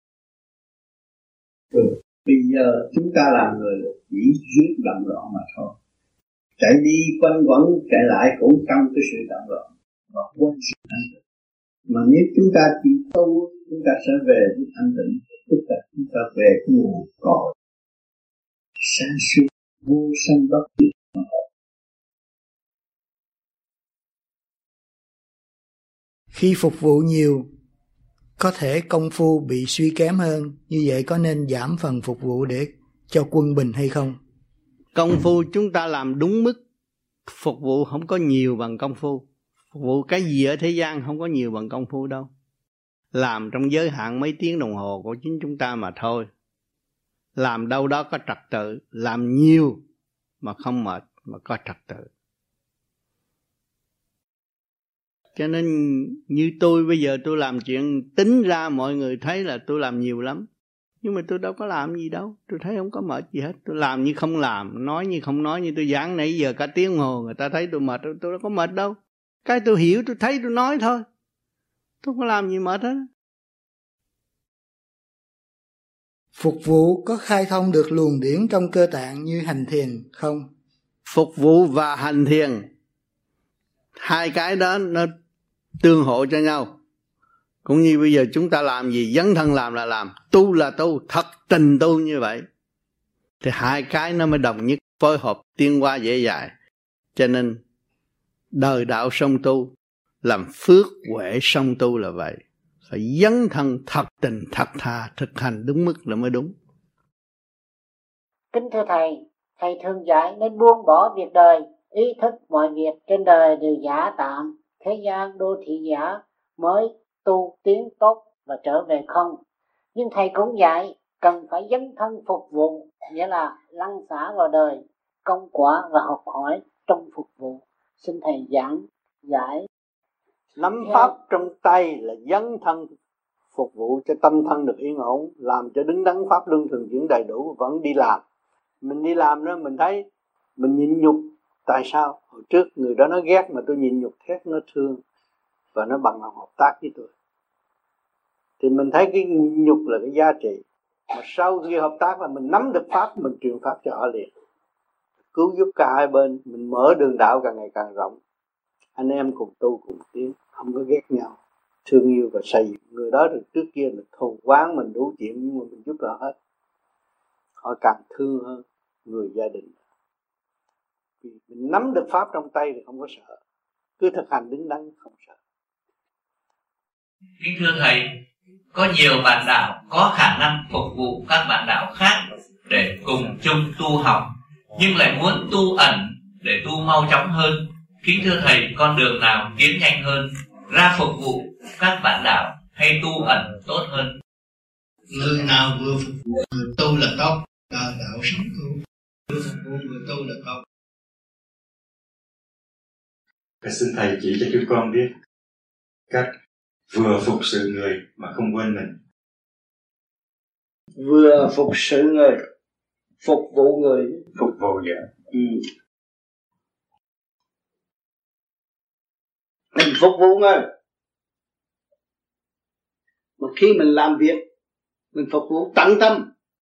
Bây giờ chúng ta làm người chỉ rước động loạn mà thôi, chạy đi quanh quẩn chạy lại cũng trong cái sự động loạn và quên sự thanh tịnh. Mà nếu chúng ta chỉ tu chúng ta sẽ về với thanh tịnh, tức là chúng ta về cái nguồn cội sáng suốt vô sanh bất diệt. Khi phục vụ nhiều, có thể công phu bị suy kém hơn, như vậy có nên giảm phần phục vụ để cho quân bình hay không? Công phu chúng ta làm đúng mức, phục vụ không có nhiều bằng công phu. Phục vụ cái gì ở thế gian không có nhiều bằng công phu đâu. Làm trong giới hạn mấy tiếng đồng hồ của chính chúng ta mà thôi. Làm đâu đó có trật tự, làm nhiều mà không mệt mà có trật tự. Cho nên như tôi bây giờ tôi làm chuyện tính ra mọi người thấy là tôi làm nhiều lắm. Nhưng mà tôi đâu có làm gì đâu. Tôi thấy không có mệt gì hết. Tôi làm như không làm, nói như không nói. Như tôi giảng nãy giờ cả tiếng hồ, người ta thấy tôi mệt, tôi đâu có mệt đâu. Cái tôi hiểu, tôi thấy, tôi nói thôi. Tôi không có làm gì mệt hết. Phục vụ có khai thông được luồng điển trong cơ tạng như hành thiền không? Phục vụ và hành thiền, hai cái đó nó tương hộ cho nhau. Cũng như bây giờ chúng ta làm gì, dấn thân làm là làm, tu là tu, thật tình tu như vậy. Thì hai cái nó mới đồng nhất, phối hợp tiến hóa dễ dàng. Cho nên đời đạo song tu, làm phước huệ song tu là vậy. Phải dấn thân thật tình thật thà, thực hành đúng mức là mới đúng. Kính thưa Thầy, Thầy thường dạy nên buông bỏ việc đời, ý thức mọi việc trên đời đều giả tạm, thế gian đô thị giả mới tu tiến tốt và trở về không. Nhưng Thầy cũng dạy cần phải dấn thân phục vụ, nghĩa là lăn xả vào đời, công quả và học hỏi trong phục vụ. Xin Thầy giảng giải. Nắm pháp trong tay là dấn thân phục vụ cho tâm thân được yên ổn, làm cho đứng đắn pháp luân thường chuyển đầy đủ, vẫn đi làm. Mình đi làm đó mình thấy mình nhịn nhục. Tại sao? Hồi trước người đó nó ghét mà tôi nhịn nhục thét nó thương và nó bằng lòng hợp tác với tôi. Thì mình thấy cái nhịn nhục là cái giá trị. Mà sau khi hợp tác là mình nắm được pháp, mình truyền pháp cho họ liền. Cứu giúp cả hai bên, mình mở đường đạo càng ngày càng rộng. Anh em cùng tu cùng tiến, không có ghét nhau, thương yêu và xây dựng. Người đó từ trước kia là thù oán mình đủ chuyện, nhưng mà mình giúp họ hết. Họ càng thương hơn người gia đình. Vì mình nắm được pháp trong tay thì không có sợ, cứ thực hành đứng đắn không sợ. Kính thưa Thầy, có nhiều bạn đạo có khả năng phục vụ các bạn đạo khác để cùng chung tu học, nhưng lại muốn tu ẩn để tu mau chóng hơn. Kính thưa Thầy, con đường nào tiến nhanh hơn, ra phục vụ các bạn đạo hay tu ẩn tốt hơn? Người nào vừa phục vụ vừa tu là tốt, đạo sống tu. Vừa phục vụ vừa tu là tốt. Xin Thầy chỉ cho chúng con biết cách vừa phục sự người mà không quên mình. Vừa phục sự người, phục vụ người. Phục vụ vậy. Mình phục vụ người. Mà khi mình làm việc, mình phục vụ tận tâm,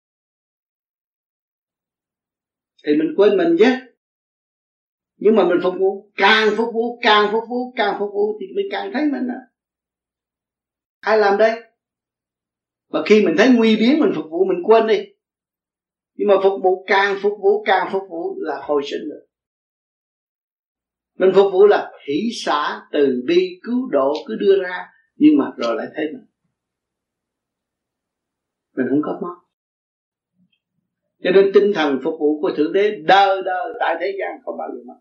thì mình quên mình chứ. Nhưng mà mình phục vụ, càng phục vụ, càng phục vụ, càng phục vụ thì mình càng thấy mình à. Ai làm đây? Mà khi mình thấy nguy biến mình phục vụ mình quên đi. Nhưng mà phục vụ, càng phục vụ là hồi sinh được. Mình phục vụ là hỷ xả, từ bi, cứu độ cứ đưa ra, nhưng mà rồi lại thấy mình không có mất. Cho nên tinh thần phục vụ của Thượng Đế đời đời tại thế gian không bao giờ mất.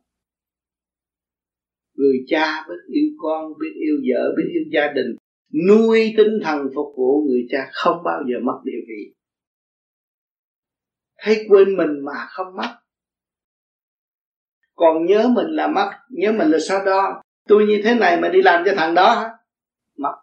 Người cha biết yêu con, biết yêu vợ, biết yêu gia đình, nuôi tinh thần phục vụ người cha không bao giờ mất địa vị. Thấy quên mình mà không mất. Còn nhớ mình là mất, nhớ mình là sao đó. Tôi như thế này mà đi làm cho thằng đó hả? Mất.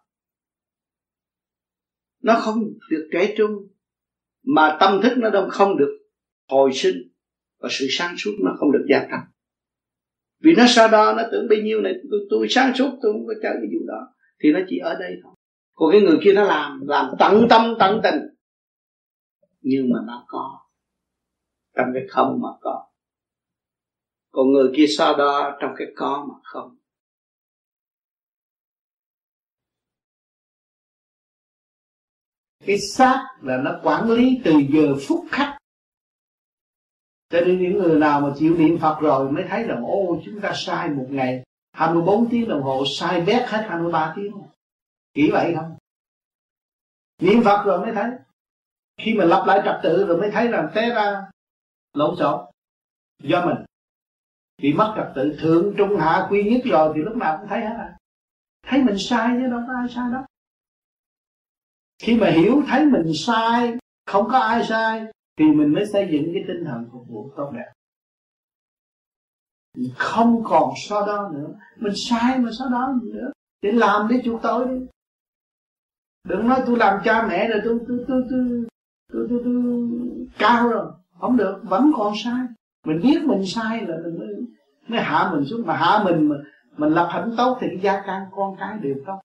Nó không được trẻ trung, mà tâm thức nó không được hồi sinh, và sự sáng suốt nó không được gia tăng. Vì nó sau đó nó tưởng bấy nhiêu này tôi sáng suốt, tôi không có chơi cái vụ đó, thì nó chỉ ở đây thôi. Còn cái người kia nó làm tận tâm tận tình, nhưng mà nó có trong cái không mà có. Còn người kia so đo trong cái có mà không. Cái xác là nó quản lý từ giờ phút khắc. Cho nên những người nào mà chịu niệm Phật rồi mới thấy rằng ô, chúng ta sai một ngày 24 tiếng đồng hồ, sai bét hết 23 tiếng. Chỉ vậy không? Niệm Phật rồi mới thấy. Khi mà lập lại trật tự rồi mới thấy rằng té ra lộn xộn do mình. Vì mất trật tự thượng trung hạ quy nhất rồi thì lúc nào cũng thấy hết à. Thấy mình sai chứ đâu có ai sai đâu. Khi mà hiểu thấy mình sai, không có ai sai, thì mình mới xây dựng cái tinh thần phục vụ tốt đẹp. Mình không còn so đo nữa. Mình sai mà so đo nữa. Để làm để chuộc tội đi. Đừng nói tôi làm cha mẹ rồi tôi cao rồi. Không được, vẫn còn sai. Mình biết mình sai là mình mới hạ mình xuống. Mà hạ mình lập hạnh tốt thì cái gia can con cái đều tốt.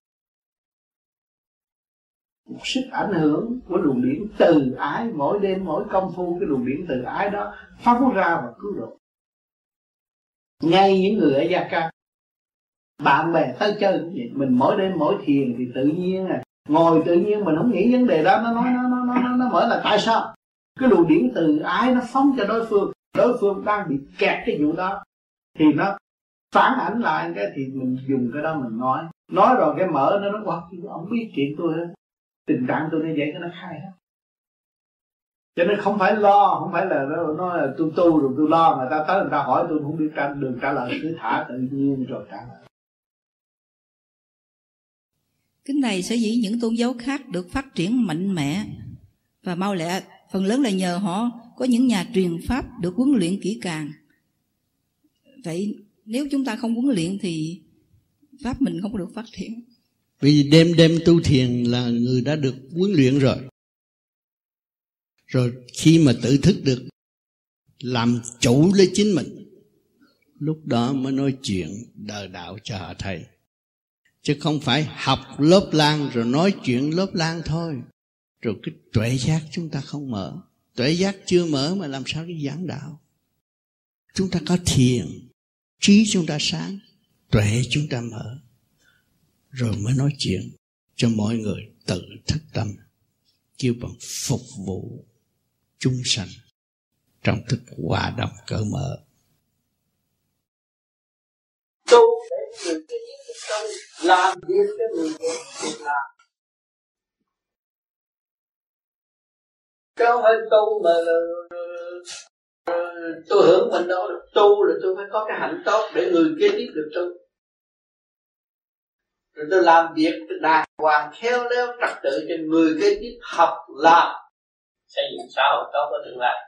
Một sức ảnh hưởng của luồng điển từ ái, mỗi đêm mỗi công phu cái luồng điển từ ái đó phóng ra và cứu độ. Ngay những người ở gia can, bạn bè tới chơi cũng vậy. Mình mỗi đêm mỗi thiền thì tự nhiên ngồi tự nhiên mình không nghĩ vấn đề đó. Nó mở là tại sao cái luồng điển từ ái nó phóng cho đối phương đang bị kẹt cái vụ đó, thì nó phản ảnh lại cái thì mình dùng cái đó mình nói rồi cái mở nó quá, ông biết chuyện tôi hết, tình trạng tôi như vậy cái nó khai hết. Cho nên không phải lo, không phải là nó là tôi tu rồi tôi lo, người ta tới người ta hỏi tôi không biết đường trả lời, cứ thả tự nhiên rồi trả lời. Kính này sở dĩ những tôn giáo khác được phát triển mạnh mẽ và mau lẹ, phần lớn là nhờ họ có những nhà truyền pháp được huấn luyện kỹ càng. Vậy nếu chúng ta không huấn luyện thì pháp mình không được phát triển. Vì đêm tu thiền là người đã được huấn luyện rồi. Rồi khi mà tự thức được làm chủ lấy chính mình, lúc đó mới nói chuyện đời đạo cho họ thầy. Chứ không phải học lớp lang rồi nói chuyện lớp lang thôi. Rồi cái tuệ giác chúng ta không mở. Tuệ giác chưa mở mà làm sao đi giảng đạo. Chúng ta có thiền, trí chúng ta sáng, tuệ chúng ta mở, rồi mới nói chuyện cho mọi người tự thức tâm, kêu bằng phục vụ chúng sanh trong thức hòa đồng cởi mở. Tu để người kia biết công, làm việc cho người kia làm. Chứ không phải tu mà tôi hưởng mình đâu. Tu là tôi phải có cái hạnh tốt để người kia tiếp được tu. Rồi tôi làm việc đàng hoàng khéo léo trật tự cho người kế tiếp học làm, xây dựng xã hội tốt có tương lai.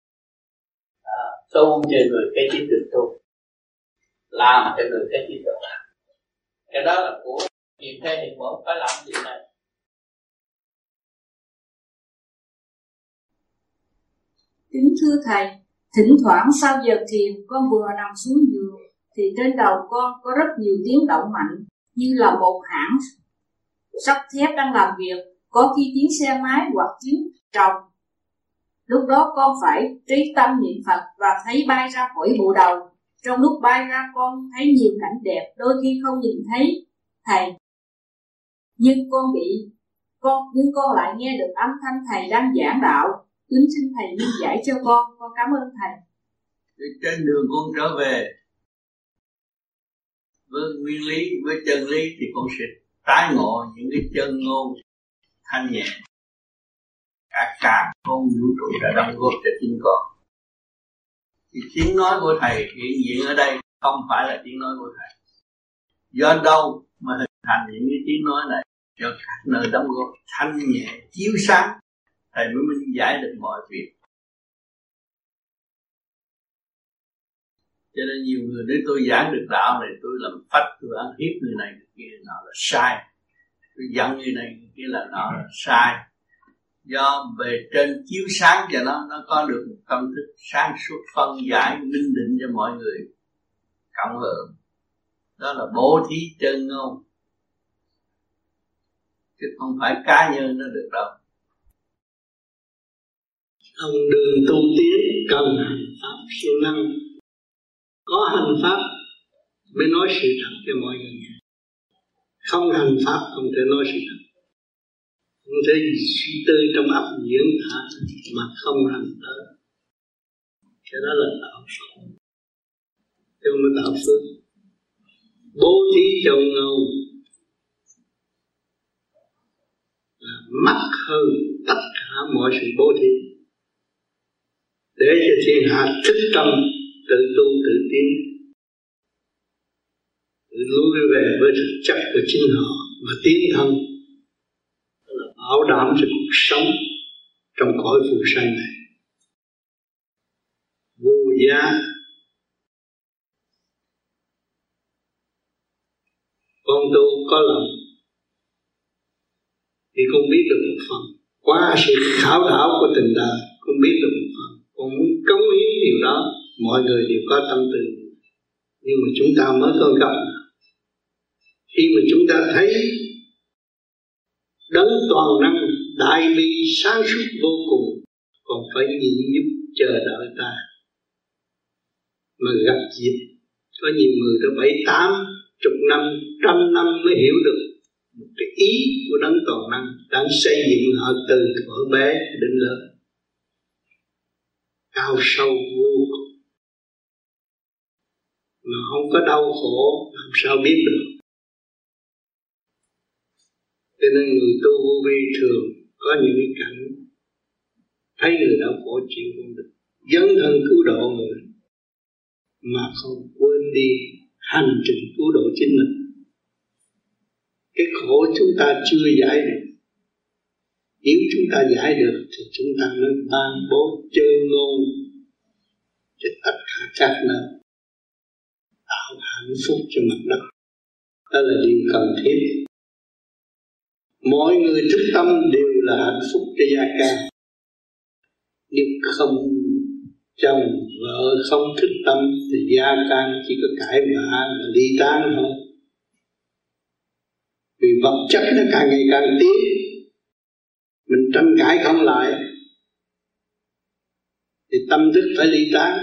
Tu cho người kế tiếp được tu, làm cho người kế tiếp được làm. Cái đó là của hiện thế hiện mẫu phải làm việc này. Kính thưa Thầy, thỉnh thoảng sau giờ thiền con vừa nằm xuống giường thì trên đầu con có rất nhiều tiếng động mạnh, như là một hãng sắt thép đang làm việc, có khi tiếng xe máy hoặc tiếng trồng. Lúc đó con phải trí tâm niệm Phật và thấy bay ra khỏi bộ đầu. Trong lúc bay ra con thấy nhiều cảnh đẹp, đôi khi không nhìn thấy Thầy. Nhưng con lại nghe được âm thanh Thầy đang giảng đạo. Kính xin Thầy minh giải cho con cảm ơn Thầy. Trên đường con trở về với nguyên lý, với chân lý thì con sẽ tái ngộ những cái chân ngôn thanh nhẹ. Cả con vũ trụ đã đóng góp cho chính con. Thì tiếng nói của Thầy hiện diện ở đây không phải là tiếng nói của Thầy. Do đâu mà hình thành những cái tiếng nói này cho các nơi đóng góp thanh nhẹ, chiếu sáng, Thầy mới minh giải được mọi việc. Cho nên nhiều người nói tôi giảng được đạo này, tôi làm phách, tôi ăn hiếp người này người kia, nó là sai. Tôi giận người này người kia là nó là sai. Do về trên chiếu sáng cho nó có được một tâm thức sáng suốt, phân giải, minh định cho mọi người cộng hưởng. Đó là bố thí chân ngôn, chứ không phải cá nhân nó được đâu. Ông đường tu tiến cần hành pháp siêng năng, có hành pháp mới nói sự thật cho mọi người nghe. Không hành pháp không thể nói sự thật. không thể suy tư trong óc diễn tả mà không làm tới. Cái đó là tạo khổ, chứ không phải tạo phước. Bố thí châu ngâu là mắc hơn tất cả mọi sự bố thí, để cho thiên hạ thức tâm tự tu tự tiến, tự lui về với thực chất của chính họ mà tiến thân, là bảo đảm cho cuộc sống trong cõi phù sanh này. Vô giá con tu có lòng thì con biết được một phần, qua sự khảo đảo của tình đời con biết được một phần, con muốn cống hiến điều đó. Mọi người đều có tâm tư, nhưng mà chúng ta mới có gặp. Khi mà chúng ta thấy đấng toàn năng đại bi sáng suốt vô cùng, còn phải nhịn nhục chờ đợi ta. Mà gặp dịp có nhiều người tới 7-80 năm, 100 năm mới hiểu được một cái ý của đấng toàn năng đang xây dựng họ từ thuở bé đến lớn, cao sâu vô cùng, mà không có đau khổ làm sao biết được. Cho nên người tu vô vi thường có những cái cảnh thấy người đau khổ chịu không được, dấn thân cứu độ người mà không quên đi hành trình cứu độ chính mình. Cái khổ chúng ta chưa giải được, nếu chúng ta giải được thì chúng ta mới ban bố chơn ngôn cho tất cả các nơi, tạo hạnh phúc cho mặt đất. Đó là điều cần thiết. Mọi người thức tâm đều là hạnh phúc cho gia can. Nếu không chồng vợ không thức tâm thì gia can chỉ có cãi vã và ly tán thôi. Vì vật chất nó càng ngày càng tiến, mình tranh cãi không lại thì tâm thức phải ly tán.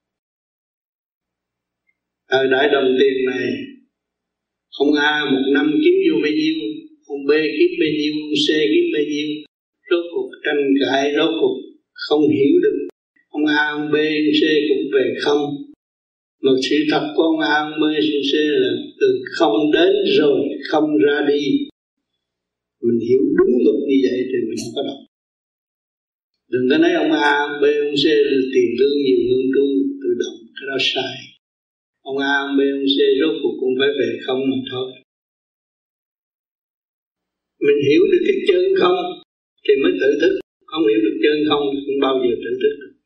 Thời đại đồng tiền này, ông A một năm kiếm vô bao nhiêu, ông B kiếm bao nhiêu, ông C kiếm bao nhiêu, rốt cuộc tranh cãi, rốt cuộc không hiểu được. Ông A, ông B, ông C cũng về không. Một sự thật của ông A, ông B, ông C là từ không đến rồi không ra đi. Mình hiểu đúng luật như vậy thì mình không có động. Đừng có nói ông A, ông B, ông C là tiền lương nhiều hơn tôi, tự động, cái đó sai. Ông A, ông B, ông C rốt cuộc cũng phải về không mà thôi. Mình hiểu được cái chân không thì mới tự thức. Không hiểu được chân không thì không bao giờ tự thức được.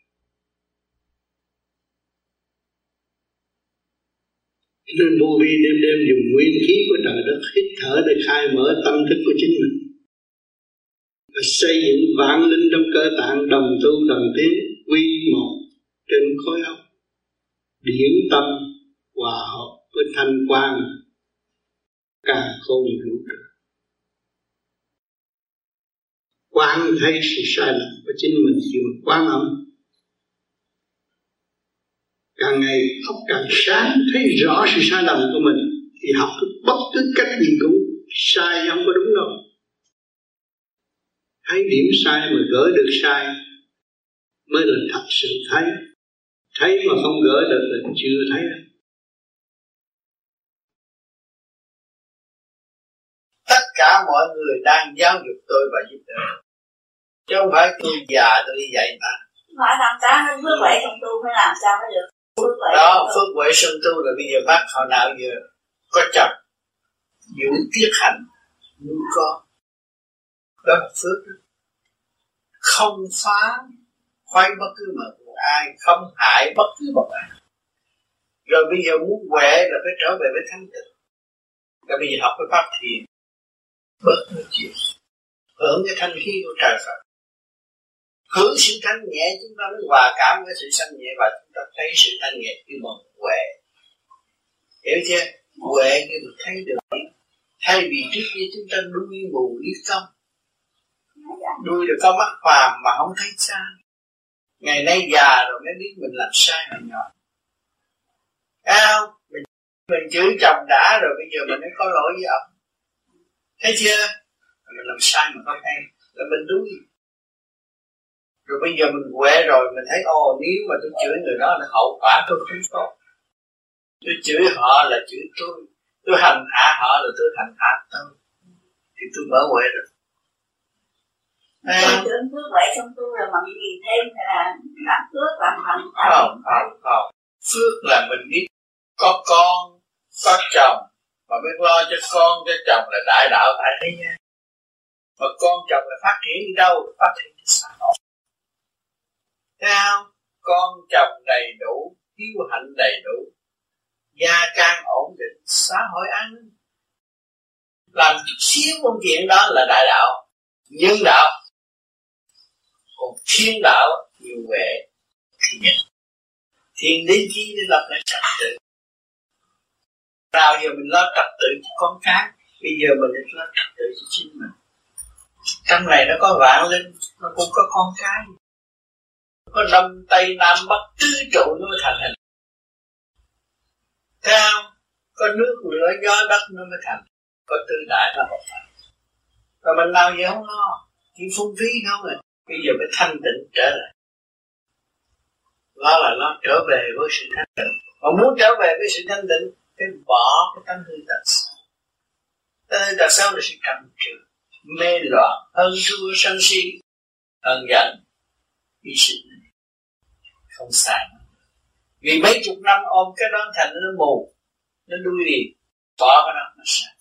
Nên vô vi đêm đêm dùng nguyên khí của trời đất hít thở để khai mở tâm thức của chính mình, và xây dựng vạn linh trong cơ tạng, đồng tu đồng tiến quy một trên khối óc, điển tâm hòa hợp với thanh quang cả khôn vũ trụ. Quán thấy sự sai lầm của chính mình khi mà quán âm, càng ngày óc càng sáng, thấy rõ sự sai lầm của mình thì học bất cứ cách gì cũng sai, không có đúng đâu. Thấy điểm sai mà gỡ được sai mới là thật sự thấy. Thấy mà không gỡ được là chưa thấy đâu. Tất cả mọi người đang giáo dục tôi và giúp đỡ, chứ không phải tôi già tôi đi dạy ta. Phải làm cả phước huệ trong tu phải làm sao mới được. Đó, phước huệ sân tu là bây giờ bác họ nào giờ có chồng giữ tiết hạnh nuôi con, đó là phước đó. Không phá khoái bất cứ một ai, không hại bất cứ một ai. Rồi bây giờ muốn huệ là phải trở về với thanh tịnh. Rồi bây giờ học cái pháp thiền, bớt nói chuyện, hưởng cái thanh khí của trời Phật, hưởng sự thanh nhẹ, chúng ta mới hòa cảm với sự thanh nhẹ, và chúng ta thấy sự thanh nhẹ như một huệ. Hiểu chưa? Huệ như mình thấy được. Thay vì trước kia chúng ta đuôi mù lý công, đuôi được có mắt phàm mà không thấy sai. Ngày nay già rồi mới biết mình làm sai hồi nhỏ. Thấy không? Mình chửi chồng đã rồi, bây giờ mình mới có lỗi với ông. Thấy chưa? Mình làm sai mà không hay là mình đúng. Rồi bây giờ mình quẹ rồi mình thấy nếu mà tôi chửi người đó là hậu quả tôi không tốt. Tôi chửi họ là chửi tôi hành hạ họ là tôi hành hạ tôi, thì tôi mở quẹ rồi. Tôi tưởng phước vậy trong tôi là bằng gì thêm là làm phước làm hành. Không. Phước là mình biết có con, có chồng mà biết lo cho con, cho chồng là đại đạo tại thế gian. Mà con chồng là phát triển đi đâu? Phát triển cho xã hội. Thấy không? Con chồng đầy đủ, hiếu hạnh đầy đủ, gia can ổn định, xã hội an ninh. Làm chút xíu công chuyện đó là đại đạo, nhân đạo. Còn thiên đạo nhiều huệ thì nhất. Thiên đến chi để lập lại trật tự. Nào giờ mình lo trật tự cho con cái, bây giờ mình lo trật tự cho chính mình. Trong này nó có vạn linh, nó cũng có con cái. Có Đông Tây Nam Bắc tứ trụ nó mới thành hình. Thấy không? Có nước lửa gió đất nó mới thành. Có tư đại nó hợp thành. Và mình nào giờ không lo, chỉ phung phí không rồi. Bây giờ phải thanh tịnh trở lại. Lo là lo trở về với sự thanh tịnh. Mà muốn trở về với sự thanh tịnh phải bỏ cái tánh hư tật xấu. Tánh hư tật xấu là sự trầm trừ, mê loạn, hơn thua sân si, hờn giận, hy sinh. Không sai. Vì mấy chục năm ôm cái đó thành nó mù, nó đuôi đi, bỏ cái đó nó sai.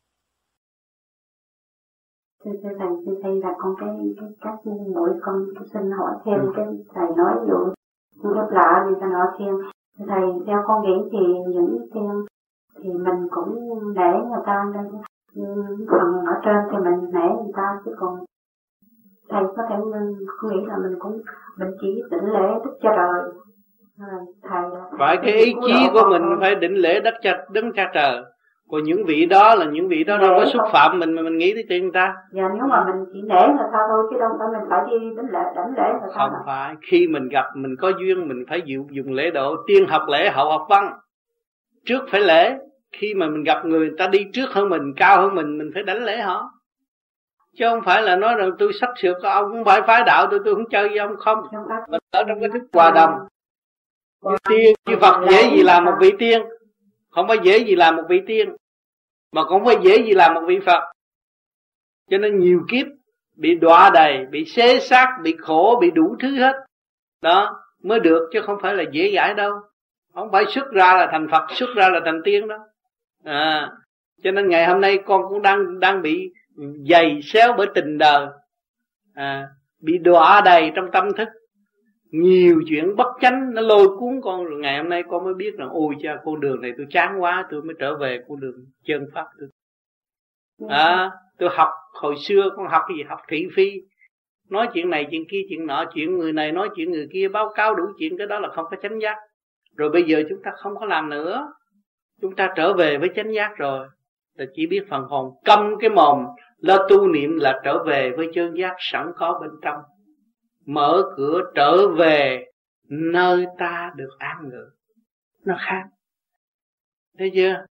Thưa thầy là con cái các mỗi con xin hỏi thêm cái thầy nói ví dụ rất lạ vì ta nói thêm thầy theo con nghĩ thì những thêm thì mình cũng để người ta nên phần ở trên thì mình nể người ta chứ còn thầy có thể con nghĩ là mình chỉ đảnh lễ Đức Cha Trời thầy phải cái ý chí của mình phải đảnh lễ Đức Cha Trời. Còn những vị đó là những vị đó đâu có xúc phạm mình mà mình nghĩ tới chuyện người ta. Dạ nếu mà mình chỉ nể người ta thôi chứ đâu phải mình phải đi đảnh lễ người ta. Không phải, khi mình gặp mình có duyên mình phải dùng lễ độ. Tiên học lễ hậu học văn. Trước phải lễ. Khi mà mình gặp người ta đi trước hơn mình, cao hơn mình phải đảnh lễ họ. Chứ không phải là nói rằng tôi sắp sửa có ông cũng phải phái đạo tôi không chơi với ông không. Mình ở trong cái thức hòa đồng. Như tiên, như Phật dễ gì làm một vị tiên. Không phải dễ gì làm một vị tiên, mà cũng không phải dễ gì làm một vị Phật. Cho nên nhiều kiếp bị đọa đầy, bị xé xác, bị khổ, bị đủ thứ hết. Đó mới được chứ không phải là dễ dãi đâu. Không phải xuất ra là thành Phật, xuất ra là thành tiên đó. Cho nên ngày hôm nay con cũng đang bị dày xéo bởi tình đời, bị đọa đầy trong tâm thức. Nhiều chuyện bất chánh nó lôi cuốn con, rồi ngày hôm nay con mới biết rằng ôi cha, con đường này tôi chán quá, tôi mới trở về con đường chân pháp tôi. Tôi học hồi xưa con học cái gì, học thị phi, nói chuyện này chuyện kia chuyện nọ, chuyện người này nói chuyện người kia, báo cáo đủ chuyện, cái đó là không có chánh giác. Rồi bây giờ chúng ta không có làm nữa, chúng ta trở về với chánh giác rồi, là chỉ biết phần hồn câm cái mồm, lo tu niệm là trở về với chân giác sẵn có bên trong. Mở cửa trở về nơi ta được an ngự. Nó khác. Thấy chưa?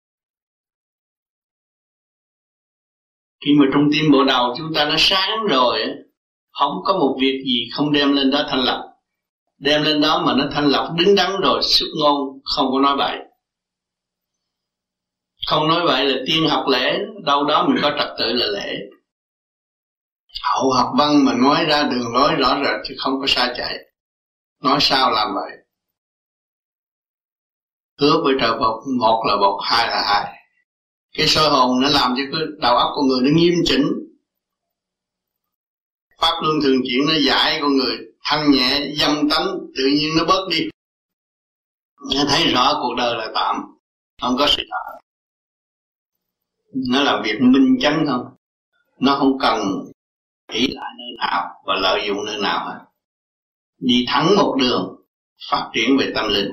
Khi mà trong tim bộ đầu chúng ta nó sáng rồi, không có một việc gì không đem lên đó thanh lọc. Đem lên đó mà nó thanh lọc đứng đắn rồi, xuất ngôn, không có nói bậy. Không nói bậy là tiên học lễ, đâu đó mình có trật tự là lễ. Hậu học văn mà nói ra đường lối rõ rệt chứ không có sai chạy. Nói sao làm vậy. Hứa với trời Phật, một là một, hai là hai. Cái soi hồn nó làm cho cái đầu óc con người nó nghiêm chỉnh. Pháp luân thường chuyển nó giải con người thanh nhẹ, dâm tánh, tự nhiên nó bớt đi. Nó thấy rõ cuộc đời là tạm, không có sự thật. Nó là việc minh chánh không. Nó không cần nghĩ lại nơi nào và lợi dụng nơi nào hết. Đi thẳng một đường phát triển về tâm linh.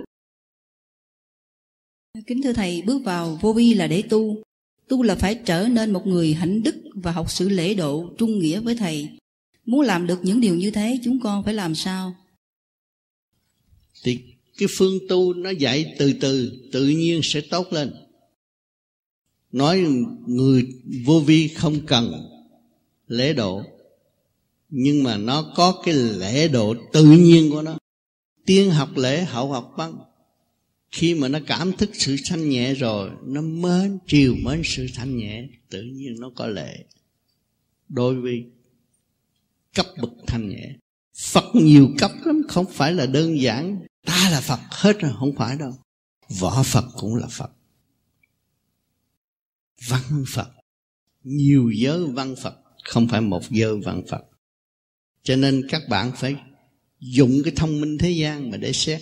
Kính thưa thầy, bước vào vô vi là để tu. Tu là phải trở nên một người hạnh đức và học sự lễ độ trung nghĩa với thầy. Muốn làm được những điều như thế, chúng con phải làm sao? Thì cái phương tu nó dạy từ từ, tự nhiên sẽ tốt lên. Nói người vô vi không cần lễ độ, nhưng mà nó có cái lễ độ tự nhiên của nó. Tiên học lễ, hậu học văn. Khi mà nó cảm thức sự thanh nhẹ rồi, nó mến, triều mến sự thanh nhẹ, tự nhiên nó có lễ. Đối với cấp bậc thanh nhẹ, Phật nhiều cấp lắm, không phải là đơn giản ta là Phật hết rồi, không phải đâu. Võ Phật cũng là Phật, văn Phật, nhiều giới văn Phật, không phải một giới văn Phật. Cho nên các bạn phải dùng cái thông minh thế gian mà để xét.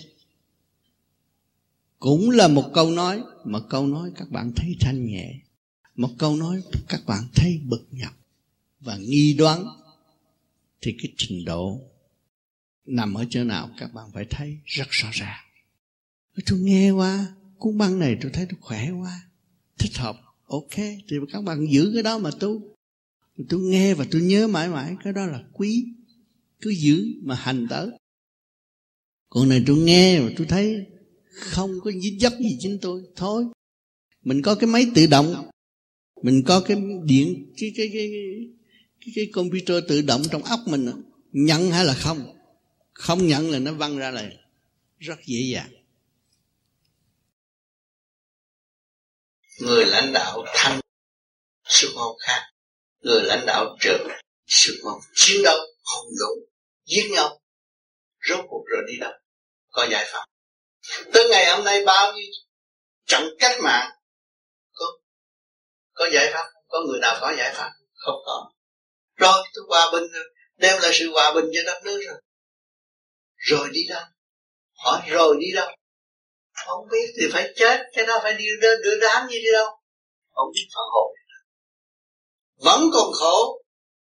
Cũng là một câu nói, mà câu nói các bạn thấy thanh nhẹ, một câu nói các bạn thấy bực nhọc và nghi đoán, thì cái trình độ nằm ở chỗ nào các bạn phải thấy rất rõ ràng. Tôi nghe qua cuốn băng này tôi thấy tôi khỏe quá, thích hợp, ok, thì các bạn giữ cái đó mà tu. Tôi nghe và tôi nhớ mãi mãi, cái đó là quý, cứ giữ mà hành tới. Còn này tôi nghe mà tôi thấy không có dính dấp gì chính tôi, thôi. Mình có cái máy tự động, mình có cái điện, cái computer tự động trong óc mình, nhận hay là không? Không nhận là nó văng ra lại rất dễ dàng. Người lãnh đạo thanh sức mong khác, người lãnh đạo trượt sức mong chiến đấu hùng dũng giết nhau, rốt cuộc rồi đi đâu? Có giải pháp. Tới ngày hôm nay bao nhiêu trận cách mạng có giải pháp? Có người nào có giải pháp? Không có. Rồi tôi hòa bình rồi, đem lại sự hòa bình cho đất nước rồi. Rồi đi đâu? Hỏi rồi đi đâu? Không biết thì phải chết, cái đó phải đưa đám như đi đâu? Không biết phản hồi. Vẫn còn khổ.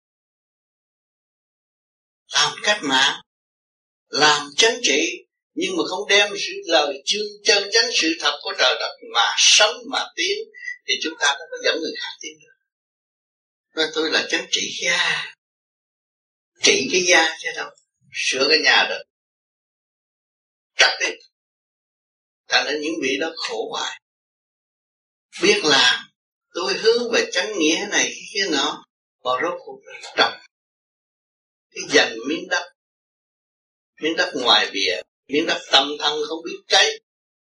Làm cách mạng, làm chánh trị, nhưng mà không đem sự lời chương chân chánh sự thật của trời đất mà sống mà tiến, thì chúng ta không có dẫn người khác tiến được. Nói tôi là chánh trị gia, trị cái gia chứ đâu, sửa cái nhà được, trật đi. Thành ra những vị đó khổ hoài. Biết làm, tôi hướng về chánh nghĩa này cái nọ, và rốt cuộc trồng cái dành miếng đất ngoài bìa, miếng đất tâm thân không biết cấy,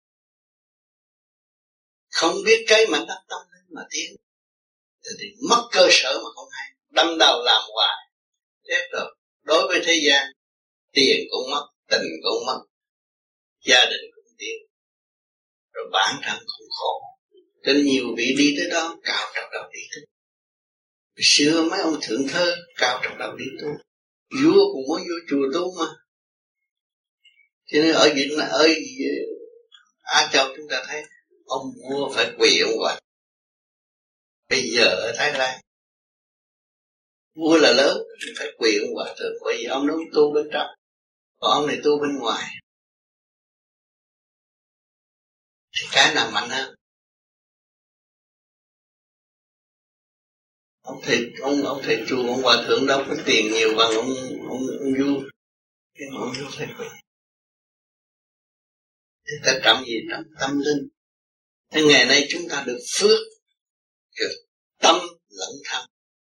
không biết cấy mảnh đất tâm lên mà tiến, thì mất cơ sở mà không hay, đâm đầu làm hoài. Thế rồi đối với thế gian, tiền cũng mất, tình cũng mất, gia đình cũng tiêu, rồi bản thân cũng khổ. Cho nên nhiều vị đi tới đó cao trọng đầu đi tu. Xưa mấy ông thượng thơ cao trọng đầu đi tu, vua cũng muốn vô chùa tu mà. Cho nên ở Việt Nam, ở Á Châu chúng ta thấy ông vua phải quỳ ông Hòa. Bây giờ ở Thái Lan vua là lớn, phải quỳ ông Hòa thượng, bởi vì ông nó tu bên trong, còn ông này tu bên ngoài. Thì cái nào mạnh hơn? Ông thầy chùa, ông Hòa thượng đâu có tiền nhiều bằng ông vua, nhưng mà ông vua phải quỳ. Thì ta trọng gì trong tâm linh. Thế ngày nay chúng ta được phước, được tâm lẫn thân.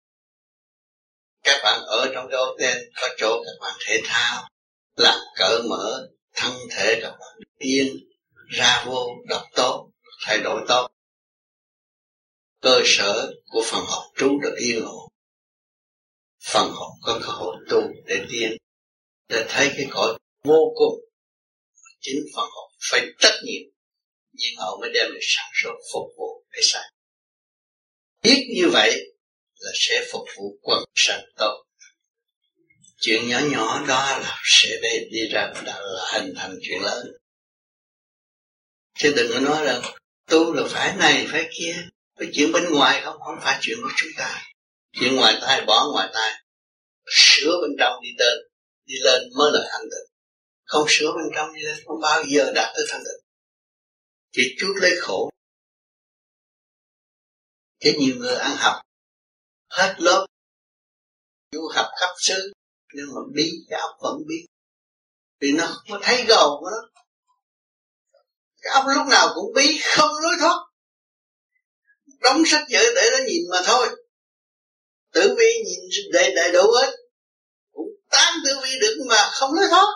Các bạn ở trong cái hotel có chỗ các bạn thể thao, làm cởi mở thân thể các bạn yên, ra vô đọc tốt, thay đổi tốt. Cơ sở của phần học trú được yên ổn. Phần học có cơ hội tu để tiến, để thấy cái cõi vô cùng. Chính phần học phải trách nhiệm, nhưng họ mới đem được sản xuất phục vụ để sai. Biết như vậy là sẽ phục vụ quần sanh tốt. Chuyện nhỏ nhỏ đó là sẽ đi ra là hình thành chuyện lớn. Chứ đừng có nói là tu là phải này phải kia. Cái chuyện bên ngoài không phải chuyện của chúng ta. Chuyện ngoài tai bỏ ngoài tai, sửa bên trong đi lên mới là thanh tịnh. Không sửa bên trong đi lên không bao giờ đạt tới thanh tịnh. Chỉ chuốc lấy khổ. Chứ nhiều người ăn học hết lớp, du học khắp xứ, nhưng mà bí cái óc vẫn bí, vì nó không có thấy gầu của nó. Cái óc lúc nào cũng bí, không lối thoát. Đóng sách vở để nó nhìn mà thôi. Tử vi nhìn đầy đủ hết, cũng tán tử vi được mà không nói thoát,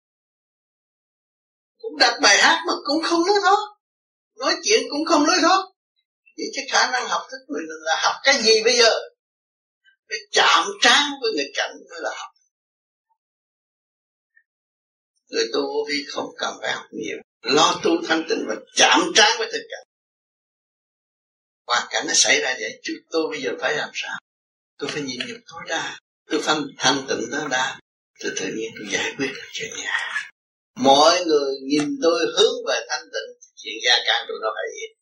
cũng đặt bài hát mà cũng không nói thoát, nói chuyện cũng không nói thoát. Vậy chứ khả năng học thức mình là học cái gì bây giờ? Phải chạm trán với người cảnh mới là học. Người tu vô vi không cần phải học nhiều, lo tu thanh tịnh và chạm trán với thực cảnh. Hoàn cảnh nó xảy ra vậy, chứ tôi bây giờ phải làm sao? Tôi phải nhịn nhục tối đa, tôi phải thanh tịnh tối đa, tôi tự nhiên tôi giải quyết được chuyện nhà. Mọi người nhìn tôi hướng về thanh tịnh, chuyện gia can tôi nó phải vậy.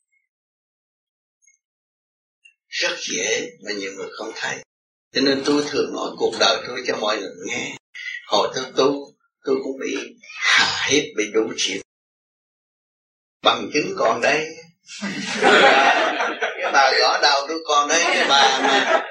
Rất dễ mà nhiều người không thấy. Cho nên tôi thường nói cuộc đời tôi cho mọi người nghe. Hồi tôi tu, tôi cũng bị hà hiếp, bị đủ chuyện. Bằng chứng còn đây. Cái bà gõ đầu tôi còn đây, cái bà mà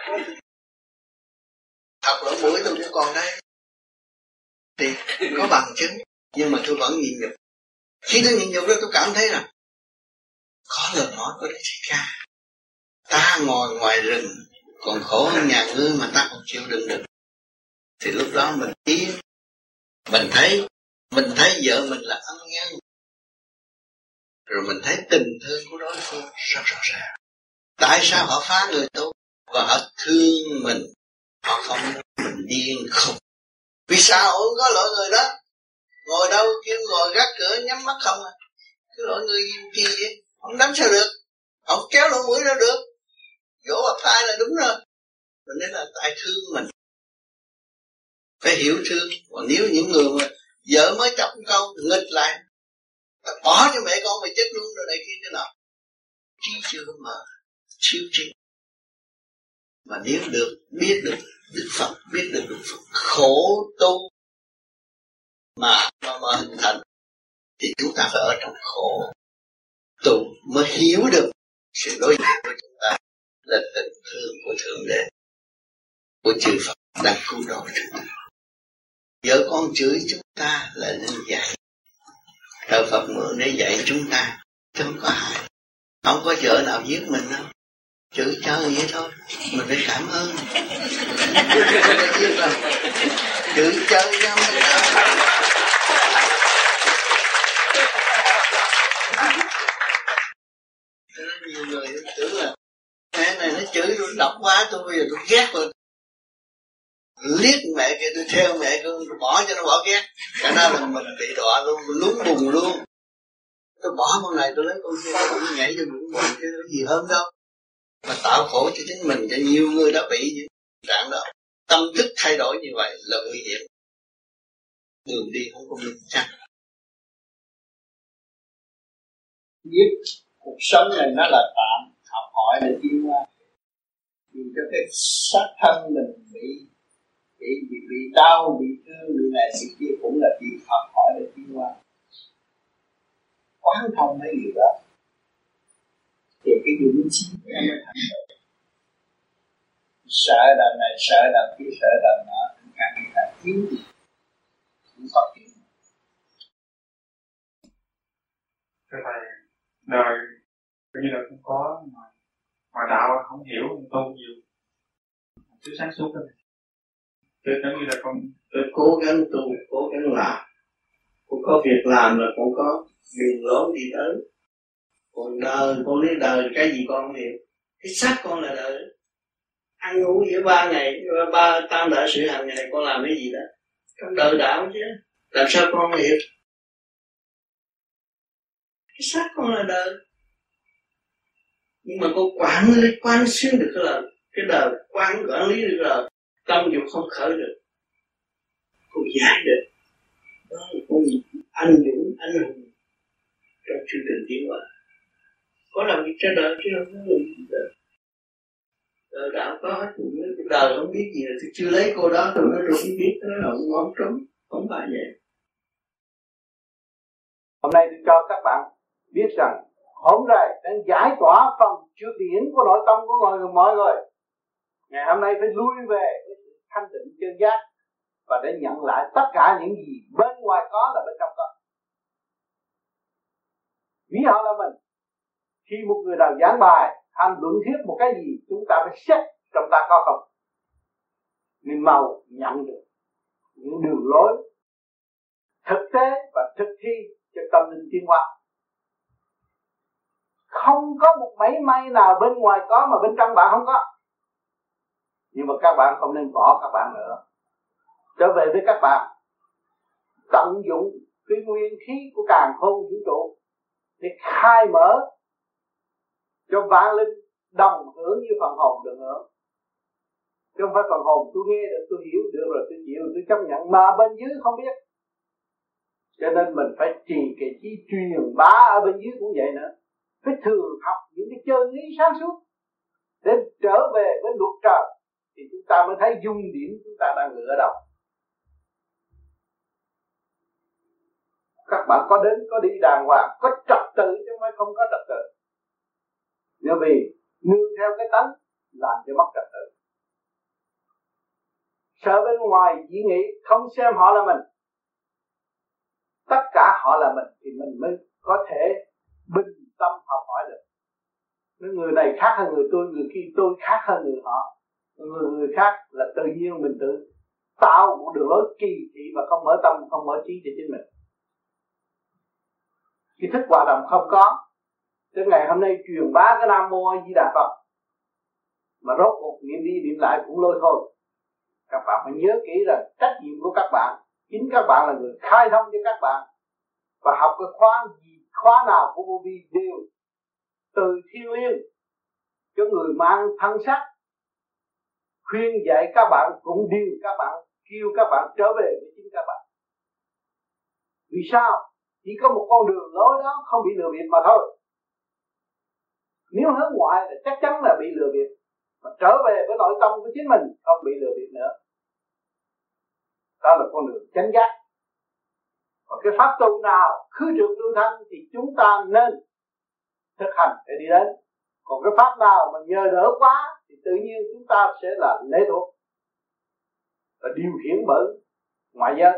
học lỗ mũi tôi cũng còn đây. Thì có bằng chứng, nhưng mà tôi vẫn nhịn nhục. Khi tôi nhịn nhục đó tôi cảm thấy là có lời nói của Đức Thích Ca. Ta ngồi ngoài rừng còn khổ hơn nhà ngươi mà ta còn chịu đựng được. Thì lúc đó mình yên, mình thấy vợ mình là ân nhân, rồi mình thấy tình thương của đối phương rất rõ ràng. Tại sao họ phá người tốt và họ thương mình, họ không muốn mình điên khùng? Vì sao họ không có lỗi người đó? Ngồi đâu kêu ngồi gác cửa nhắm mắt không à? Cái lỗi người gì vậy? Không đánh sao được? Không kéo lỗ mũi đâu được. Dỗ bạc thai là đúng rồi. Mình nên là tại thương mình, phải hiểu thương. Còn nếu những người mà vợ mới chọc một câu nghịch lại, ta bỏ cho mẹ con mày chết luôn rồi này kia thế nào, trí chưa mở, chiếu trí. Mà nếu được biết được Đức Phật, biết được Đức Phật khổ tu mà hình thành, thì chúng ta phải ở trong khổ tu mới hiểu được sự đối diện của chúng ta là tình thương của Thượng Đế, của chư Phật đang cứu độ chúng ta. Vợ con chửi chúng ta là nên dạy, thờ Phật mượn để dạy chúng ta, chứ không có hại. Không có vợ nào giết mình đâu, chửi chơi vậy thôi, mình phải cảm ơn. Chửi chơi nhau. Nhiều người tưởng là mẹ này nó chửi tôi độc quá, tôi bây giờ tôi ghét rồi, liếc mẹ kia, tôi theo mẹ tôi bỏ cho nó bỏ ghét. Cả đó là mình bị đọa luôn, mình lúng bùng luôn. Tôi bỏ con này tôi lấy con kia, tôi nhảy cho bụng bụng chứ có gì hơn đâu. Mà tạo khổ cho chính mình, cho nhiều người đã bị những trạng đó. Tâm thức thay đổi như vậy là nguy hiểm, đường đi không có minh chắc. Biết cuộc sống này nó là tạm, học hỏi để tiến qua. Vì cho cái xác thân mình bị đau, bị thương, bị này bị kia cũng là bị học hỏi để tiến qua. Quán thông mấy điều đó thì cái dũng chí nó mới thành được. Sợ đằng này, sợ đằng kia, sợ đằng nọ, càng ngày càng thiếu gì cũng phát triển. Thưa Thầy, đời như là cũng có mà đạo không hiểu, không tu nhiều, thiếu sáng suốt thôi. Tôi giống như là con tôi cố gắng tu, cố gắng làm, cũng có việc làm là cũng có đường lối đi tới. Còn đời, con lấy đời cái gì con không hiểu. Cái xác con là đời, ăn ngủ giữa 3 ngày, 3 tam đại sự hàng ngày con làm cái gì đó trong đời đạo chứ, làm sao con hiểu? Cái xác con là đời, nhưng mà con quan xuyên được cái đời, quản lý được đời, tâm dục không khởi được, con giải được. Đó là con anh dũng, anh hùng trong chương trình tiến hóa. Có làm việc trên đời chứ không có làm gì đâu. Đời đạo có hết, đời không biết gì là tôi chưa lấy cô đó tôi nói rồi không biết, nó là ngon trống, không phải vậy. Hôm nay tôi cho các bạn biết rằng hôm nay đang giải tỏa phần chứa biển của nội tâm của mọi người. Ngày hôm nay phải lui về với sự thanh tịnh chân giác và để nhận lại tất cả những gì bên ngoài có là bên trong có. Ví dụ là mình, khi một người nào giảng bài, hành luận thuyết một cái gì, chúng ta phải xét trong ta có không. nên mau nhận được những đường lối thực tế và thực thi cho tâm linh tiến hóa. Không có một mảy may nào bên ngoài có mà bên trong bạn không có. Nhưng mà các bạn không nên bỏ các bạn nữa. Trở về với các bạn, tận dụng cái nguyên khí của càn khôn vũ trụ để khai mở cho vạn linh đồng hưởng như phần hồn được nữa. Chứ không phải phần hồn tôi nghe được, tôi hiểu được rồi, tôi chịu, tôi chấp nhận, mà bên dưới không biết. Cho nên mình phải trì cái chi truyền bá ở bên dưới cũng vậy nữa. Phải thường học những cái chân lý sáng suốt để trở về với luật trời, thì chúng ta mới thấy dung điểm chúng ta đang ngự ở đâu. Các bạn có đến có đi đàng hoàng, có trật tự chứ không phải không có trật tự. Nhưng vì nương theo cái tánh làm cho mất trật tự. Sợ bên ngoài chỉ nghĩ không xem họ là mình, tất cả họ là mình, thì mình mới có thể bình tâm học hỏi được. Nếu người này khác hơn người kia tôi khác hơn người họ, người khác là tự nhiên mình tự tạo một đường lối kỳ thị và không mở tâm, không mở trí cho chính mình. Cái thức hòa đồng không có. Tới ngày hôm nay truyền bá cái Nam Mô A Di Đà Phật mà rốt cuộc niệm đi niệm lại cũng lôi thôi. Các bạn phải nhớ kỹ rằng trách nhiệm của các bạn, chính các bạn là người khai thông cho các bạn. Và học cái khóa nào của vô vi đều từ thiên liêng cho người mang thân xác, khuyên dạy các bạn, cũng điều các bạn, kêu các bạn trở về với chính các bạn. Vì sao? Chỉ có một con đường lối đó không bị lừa bịp mà thôi. Nếu hướng ngoại thì chắc chắn là bị lừa bịp, mà trở về với nội tâm của chính mình không bị lừa bịp nữa. Đó là con đường chánh giác. Và cái pháp tu nào khứ trượt lưu thanh thì chúng ta nên thực hành để đi đến. Còn cái pháp nào mà nhờ đỡ quá thì tự nhiên chúng ta sẽ là lệ thuộc và điều khiển bởi ngoại giới.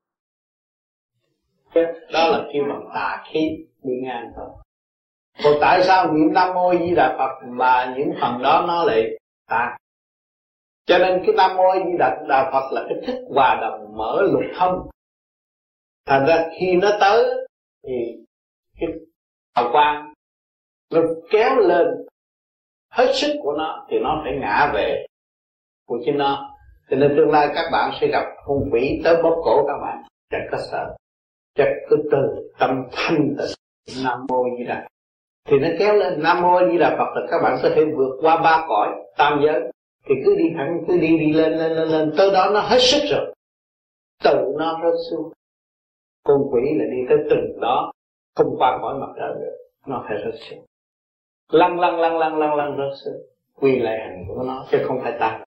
Đó là kêu bằng tà khí bị ngang thôi. Còn tại sao niệm Nam Mô Di Đà Phật mà những phần đó nó lại tà? Cho nên cái Nam Mô Di Đà Phật là cái thức hòa đồng mở lục thông. Thành ra khi nó tới thì cái hào quang nó kéo lên hết sức của nó thì nó phải ngã về của chính nó. Cho nên tương lai các bạn sẽ gặp hung quỷ tới bóp cổ các bạn, chẳng có sợ. Chắc cứ từ tâm thanh tịnh Nam Mô Di Đà thì nó kéo lên. Nam Mô Di Đà Phật là các bạn có thể vượt qua 3 cõi tam giới. Thì cứ đi thẳng, cứ đi lên tới đó nó hết sức rồi, tự nó rớt xuống. Con quỷ là đi tới từng đó, không qua khỏi mặt trời được, nó phải rớt xuống. Lăn rớt xuống, quy lại hành của nó chứ không phải ta.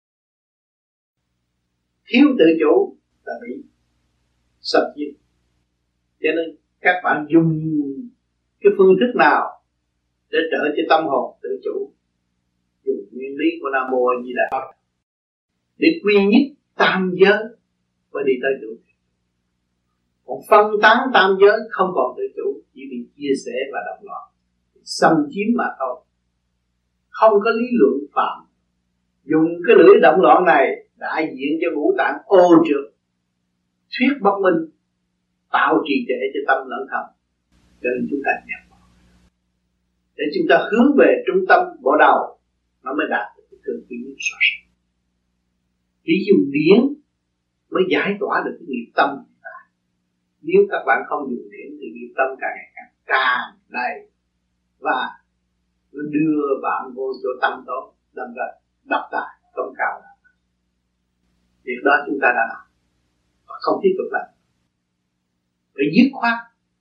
Thiếu tự chủ là bị sập diệt. Cho nên các bạn dùng cái phương thức nào để trở cho tâm hồn tự chủ, dùng nguyên lý của Nam Mô A Di Đà Phật để quy nhất tam giới và đi tới chủ. Còn phân tán tam giới không còn tự chủ, chỉ bị chia sẻ và động loạn, xâm chiếm mà thôi. Không có lý luận phạm. Dùng cái lưỡi động loạn này đại diện cho ngũ tạng ô trượt, thuyết bất minh, tạo trì trệ cho tâm lẫn thần. Cho nên chúng ta nhập để chúng ta hướng về trung tâm bộ đầu, nó mới đạt được cái cơn quy nhất rõ ràng. Chỉ dùng điển mới giải tỏa được cái nghiệp tâm của ta. Nếu các bạn không dùng điển thì nghiệp tâm càng ngày càng đầy và nó đưa bạn vô chỗ tâm tốt, đâm ra đập tài công cao. Việc đó chúng ta đã làm và không tiếp tục làm. Phải dứt khoát.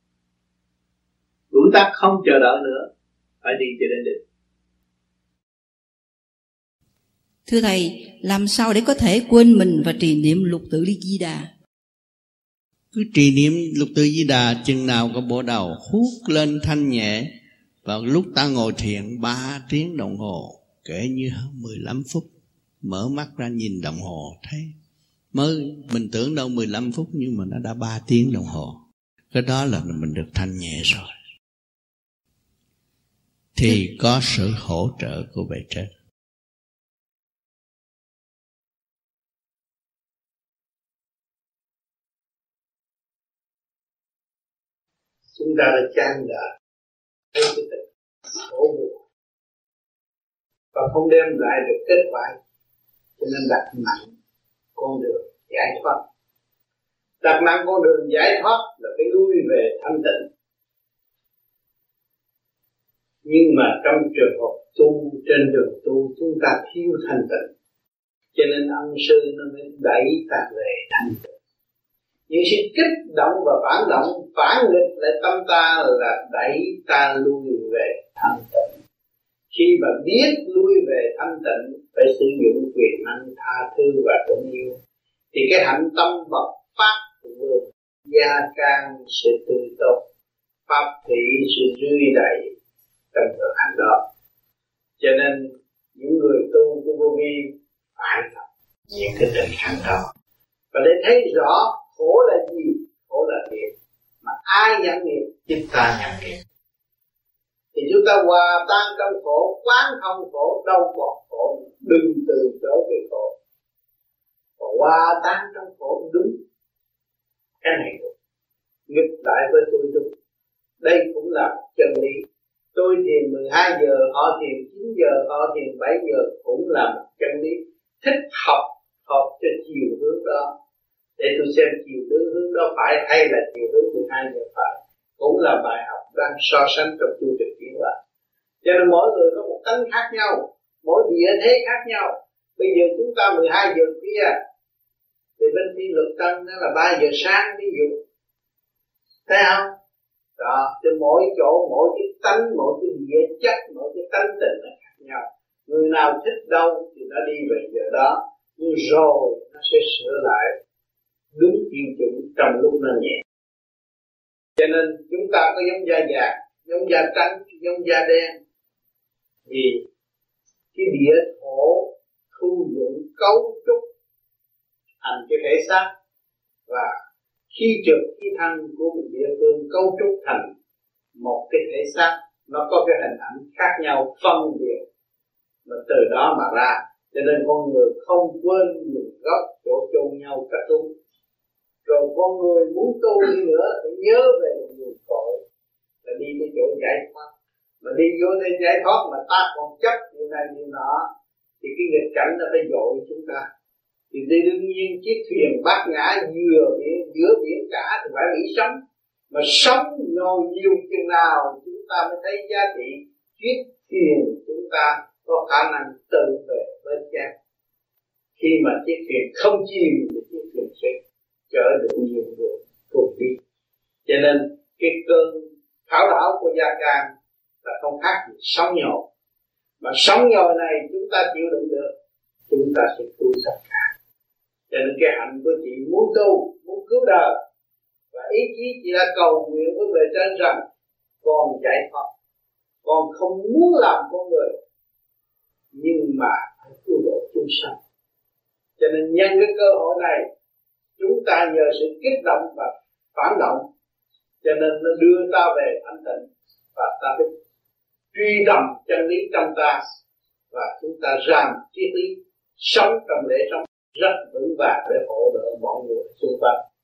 Tuổi tác không chờ đợi nữa, phải đi cho đến đích. Thưa Thầy, làm sao để có thể quên mình và trì niệm Lục Tự Di Đà? Cứ trì niệm Lục Tự Di Đà chừng nào có bộ đầu hút lên thanh nhẹ. Vào lúc ta ngồi thiền 3 tiếng đồng hồ, kể như 15 phút, mở mắt ra nhìn đồng hồ thấy mình tưởng đâu 15 phút nhưng mà nó đã 3 tiếng đồng hồ. Cái đó là mình được thanh nhẹ rồi. Thì có sự hỗ trợ của bề trên. chúng ta đã chan đời thấy cái tình khổ buồn và không đem lại được kết quả, cho nên đặt nặng con đường giải thoát. Đặt nặng con đường giải thoát là phải lui về thanh tịnh. Nhưng mà trong trường hợp tu, trên đường tu chúng ta thiếu thanh tịnh, cho nên ân sư nó mới đẩy ta về thanh tịnh. Những sự kích động và phản động, phản nghịch lại tâm ta là đẩy ta lui về thanh tịnh. Khi mà biết lui về thanh tịnh, phải sử dụng quyền năng tha thứ và thương yêu, thì cái hạnh tâm bộc phát của người gia can sẽ tươi tốt, pháp thị sẽ rưới đầy trong thực hành đó. Cho nên những người tu của vô vi phải tập những cái thực hành đó, và để thấy rõ khổ là gì. Khổ là nghiệp, mà ai nhận nghiệp? Chính ta nhận nghiệp. Thì chúng ta hòa tan trong khổ, quán thông khổ, đâu còn khổ, đừng từ chối cái khổ, và hòa tan trong khổ đúng. Cái này đúng, nghịch lại với tôi đúng. Đây cũng là chân lý. Tôi thiền 12 giờ, họ thiền 9 giờ, họ thiền 7 giờ, cũng là một chân lý. Thích học cho chiều hướng đó, để tôi xem chiều hướng đó phải hay là chiều hướng 12 giờ phải. Cũng là bài học đang so sánh trong chu trình tiến hóa. Cho nên mỗi người có một tánh khác nhau, mỗi địa thế khác nhau. Bây giờ chúng ta 12 giờ kia, thì bên phi luật tân nó là 3 giờ sáng ví dụ. Thấy không? Đó, thì mỗi chỗ, mỗi cái tánh, mỗi cái địa chất, mỗi cái tánh tình nó khác nhau. Người nào thích đâu thì nó đi về giờ đó, nhưng rồi nó sẽ sửa lại đúng tiêu chuẩn trong lúc nó nhẹ. Cho nên chúng ta có giống da vàng, giống da trắng, giống da đen, vì cái địa thổ thu dụng cấu trúc thành cái thể xác, và khi trượt khí thăng của một địa phương cấu trúc thành một cái thể xác, nó có cái hình ảnh khác nhau phân biệt, mà từ đó mà ra. Cho nên con người không quên nguồn gốc chỗ chôn nhau cắt đúng. Rồi con người muốn tu đi nữa phải nhớ về nguồn cội, là đi tới chỗ giải thoát. Mà đi vô đây giải thoát mà ta còn chấp điều này điều nọ, thì cái nghịch cảnh nó phải dội chúng ta. Thì đương nhiên chiếc thuyền bát ngã giữa biển cả thì phải bị sống. Mà sống nhồi nhiều chừng nào chúng ta mới thấy giá trị chiếc thuyền chúng ta có khả năng tự về bến cát. Khi mà chiếc thuyền không chìm thì chiếc thuyền sẽ chở được nhiều người cùng đi. Cho nên cái cơn thảo đảo của Gia Can là không khác gì sóng nhồi. Mà sóng nhồi này chúng ta chịu đựng được, chúng ta sẽ tu tất cả. Cho nên cái hạnh của chị muốn tu, muốn cứu đời, và ý chí chị đã cầu nguyện với bề trên rằng con giải thoát, con không muốn làm con người, nhưng mà phải cứu độ chúng sanh. Cho nên nhân cái cơ hội này, chúng ta nhờ sự kích động và phản động, cho nên nó đưa ta về thanh tịnh, và ta phải truy tầm chân lý trong ta, và chúng ta ràng triết lý sống trong lễ sống rất vững vàng để hỗ trợ mọi người xung quanh.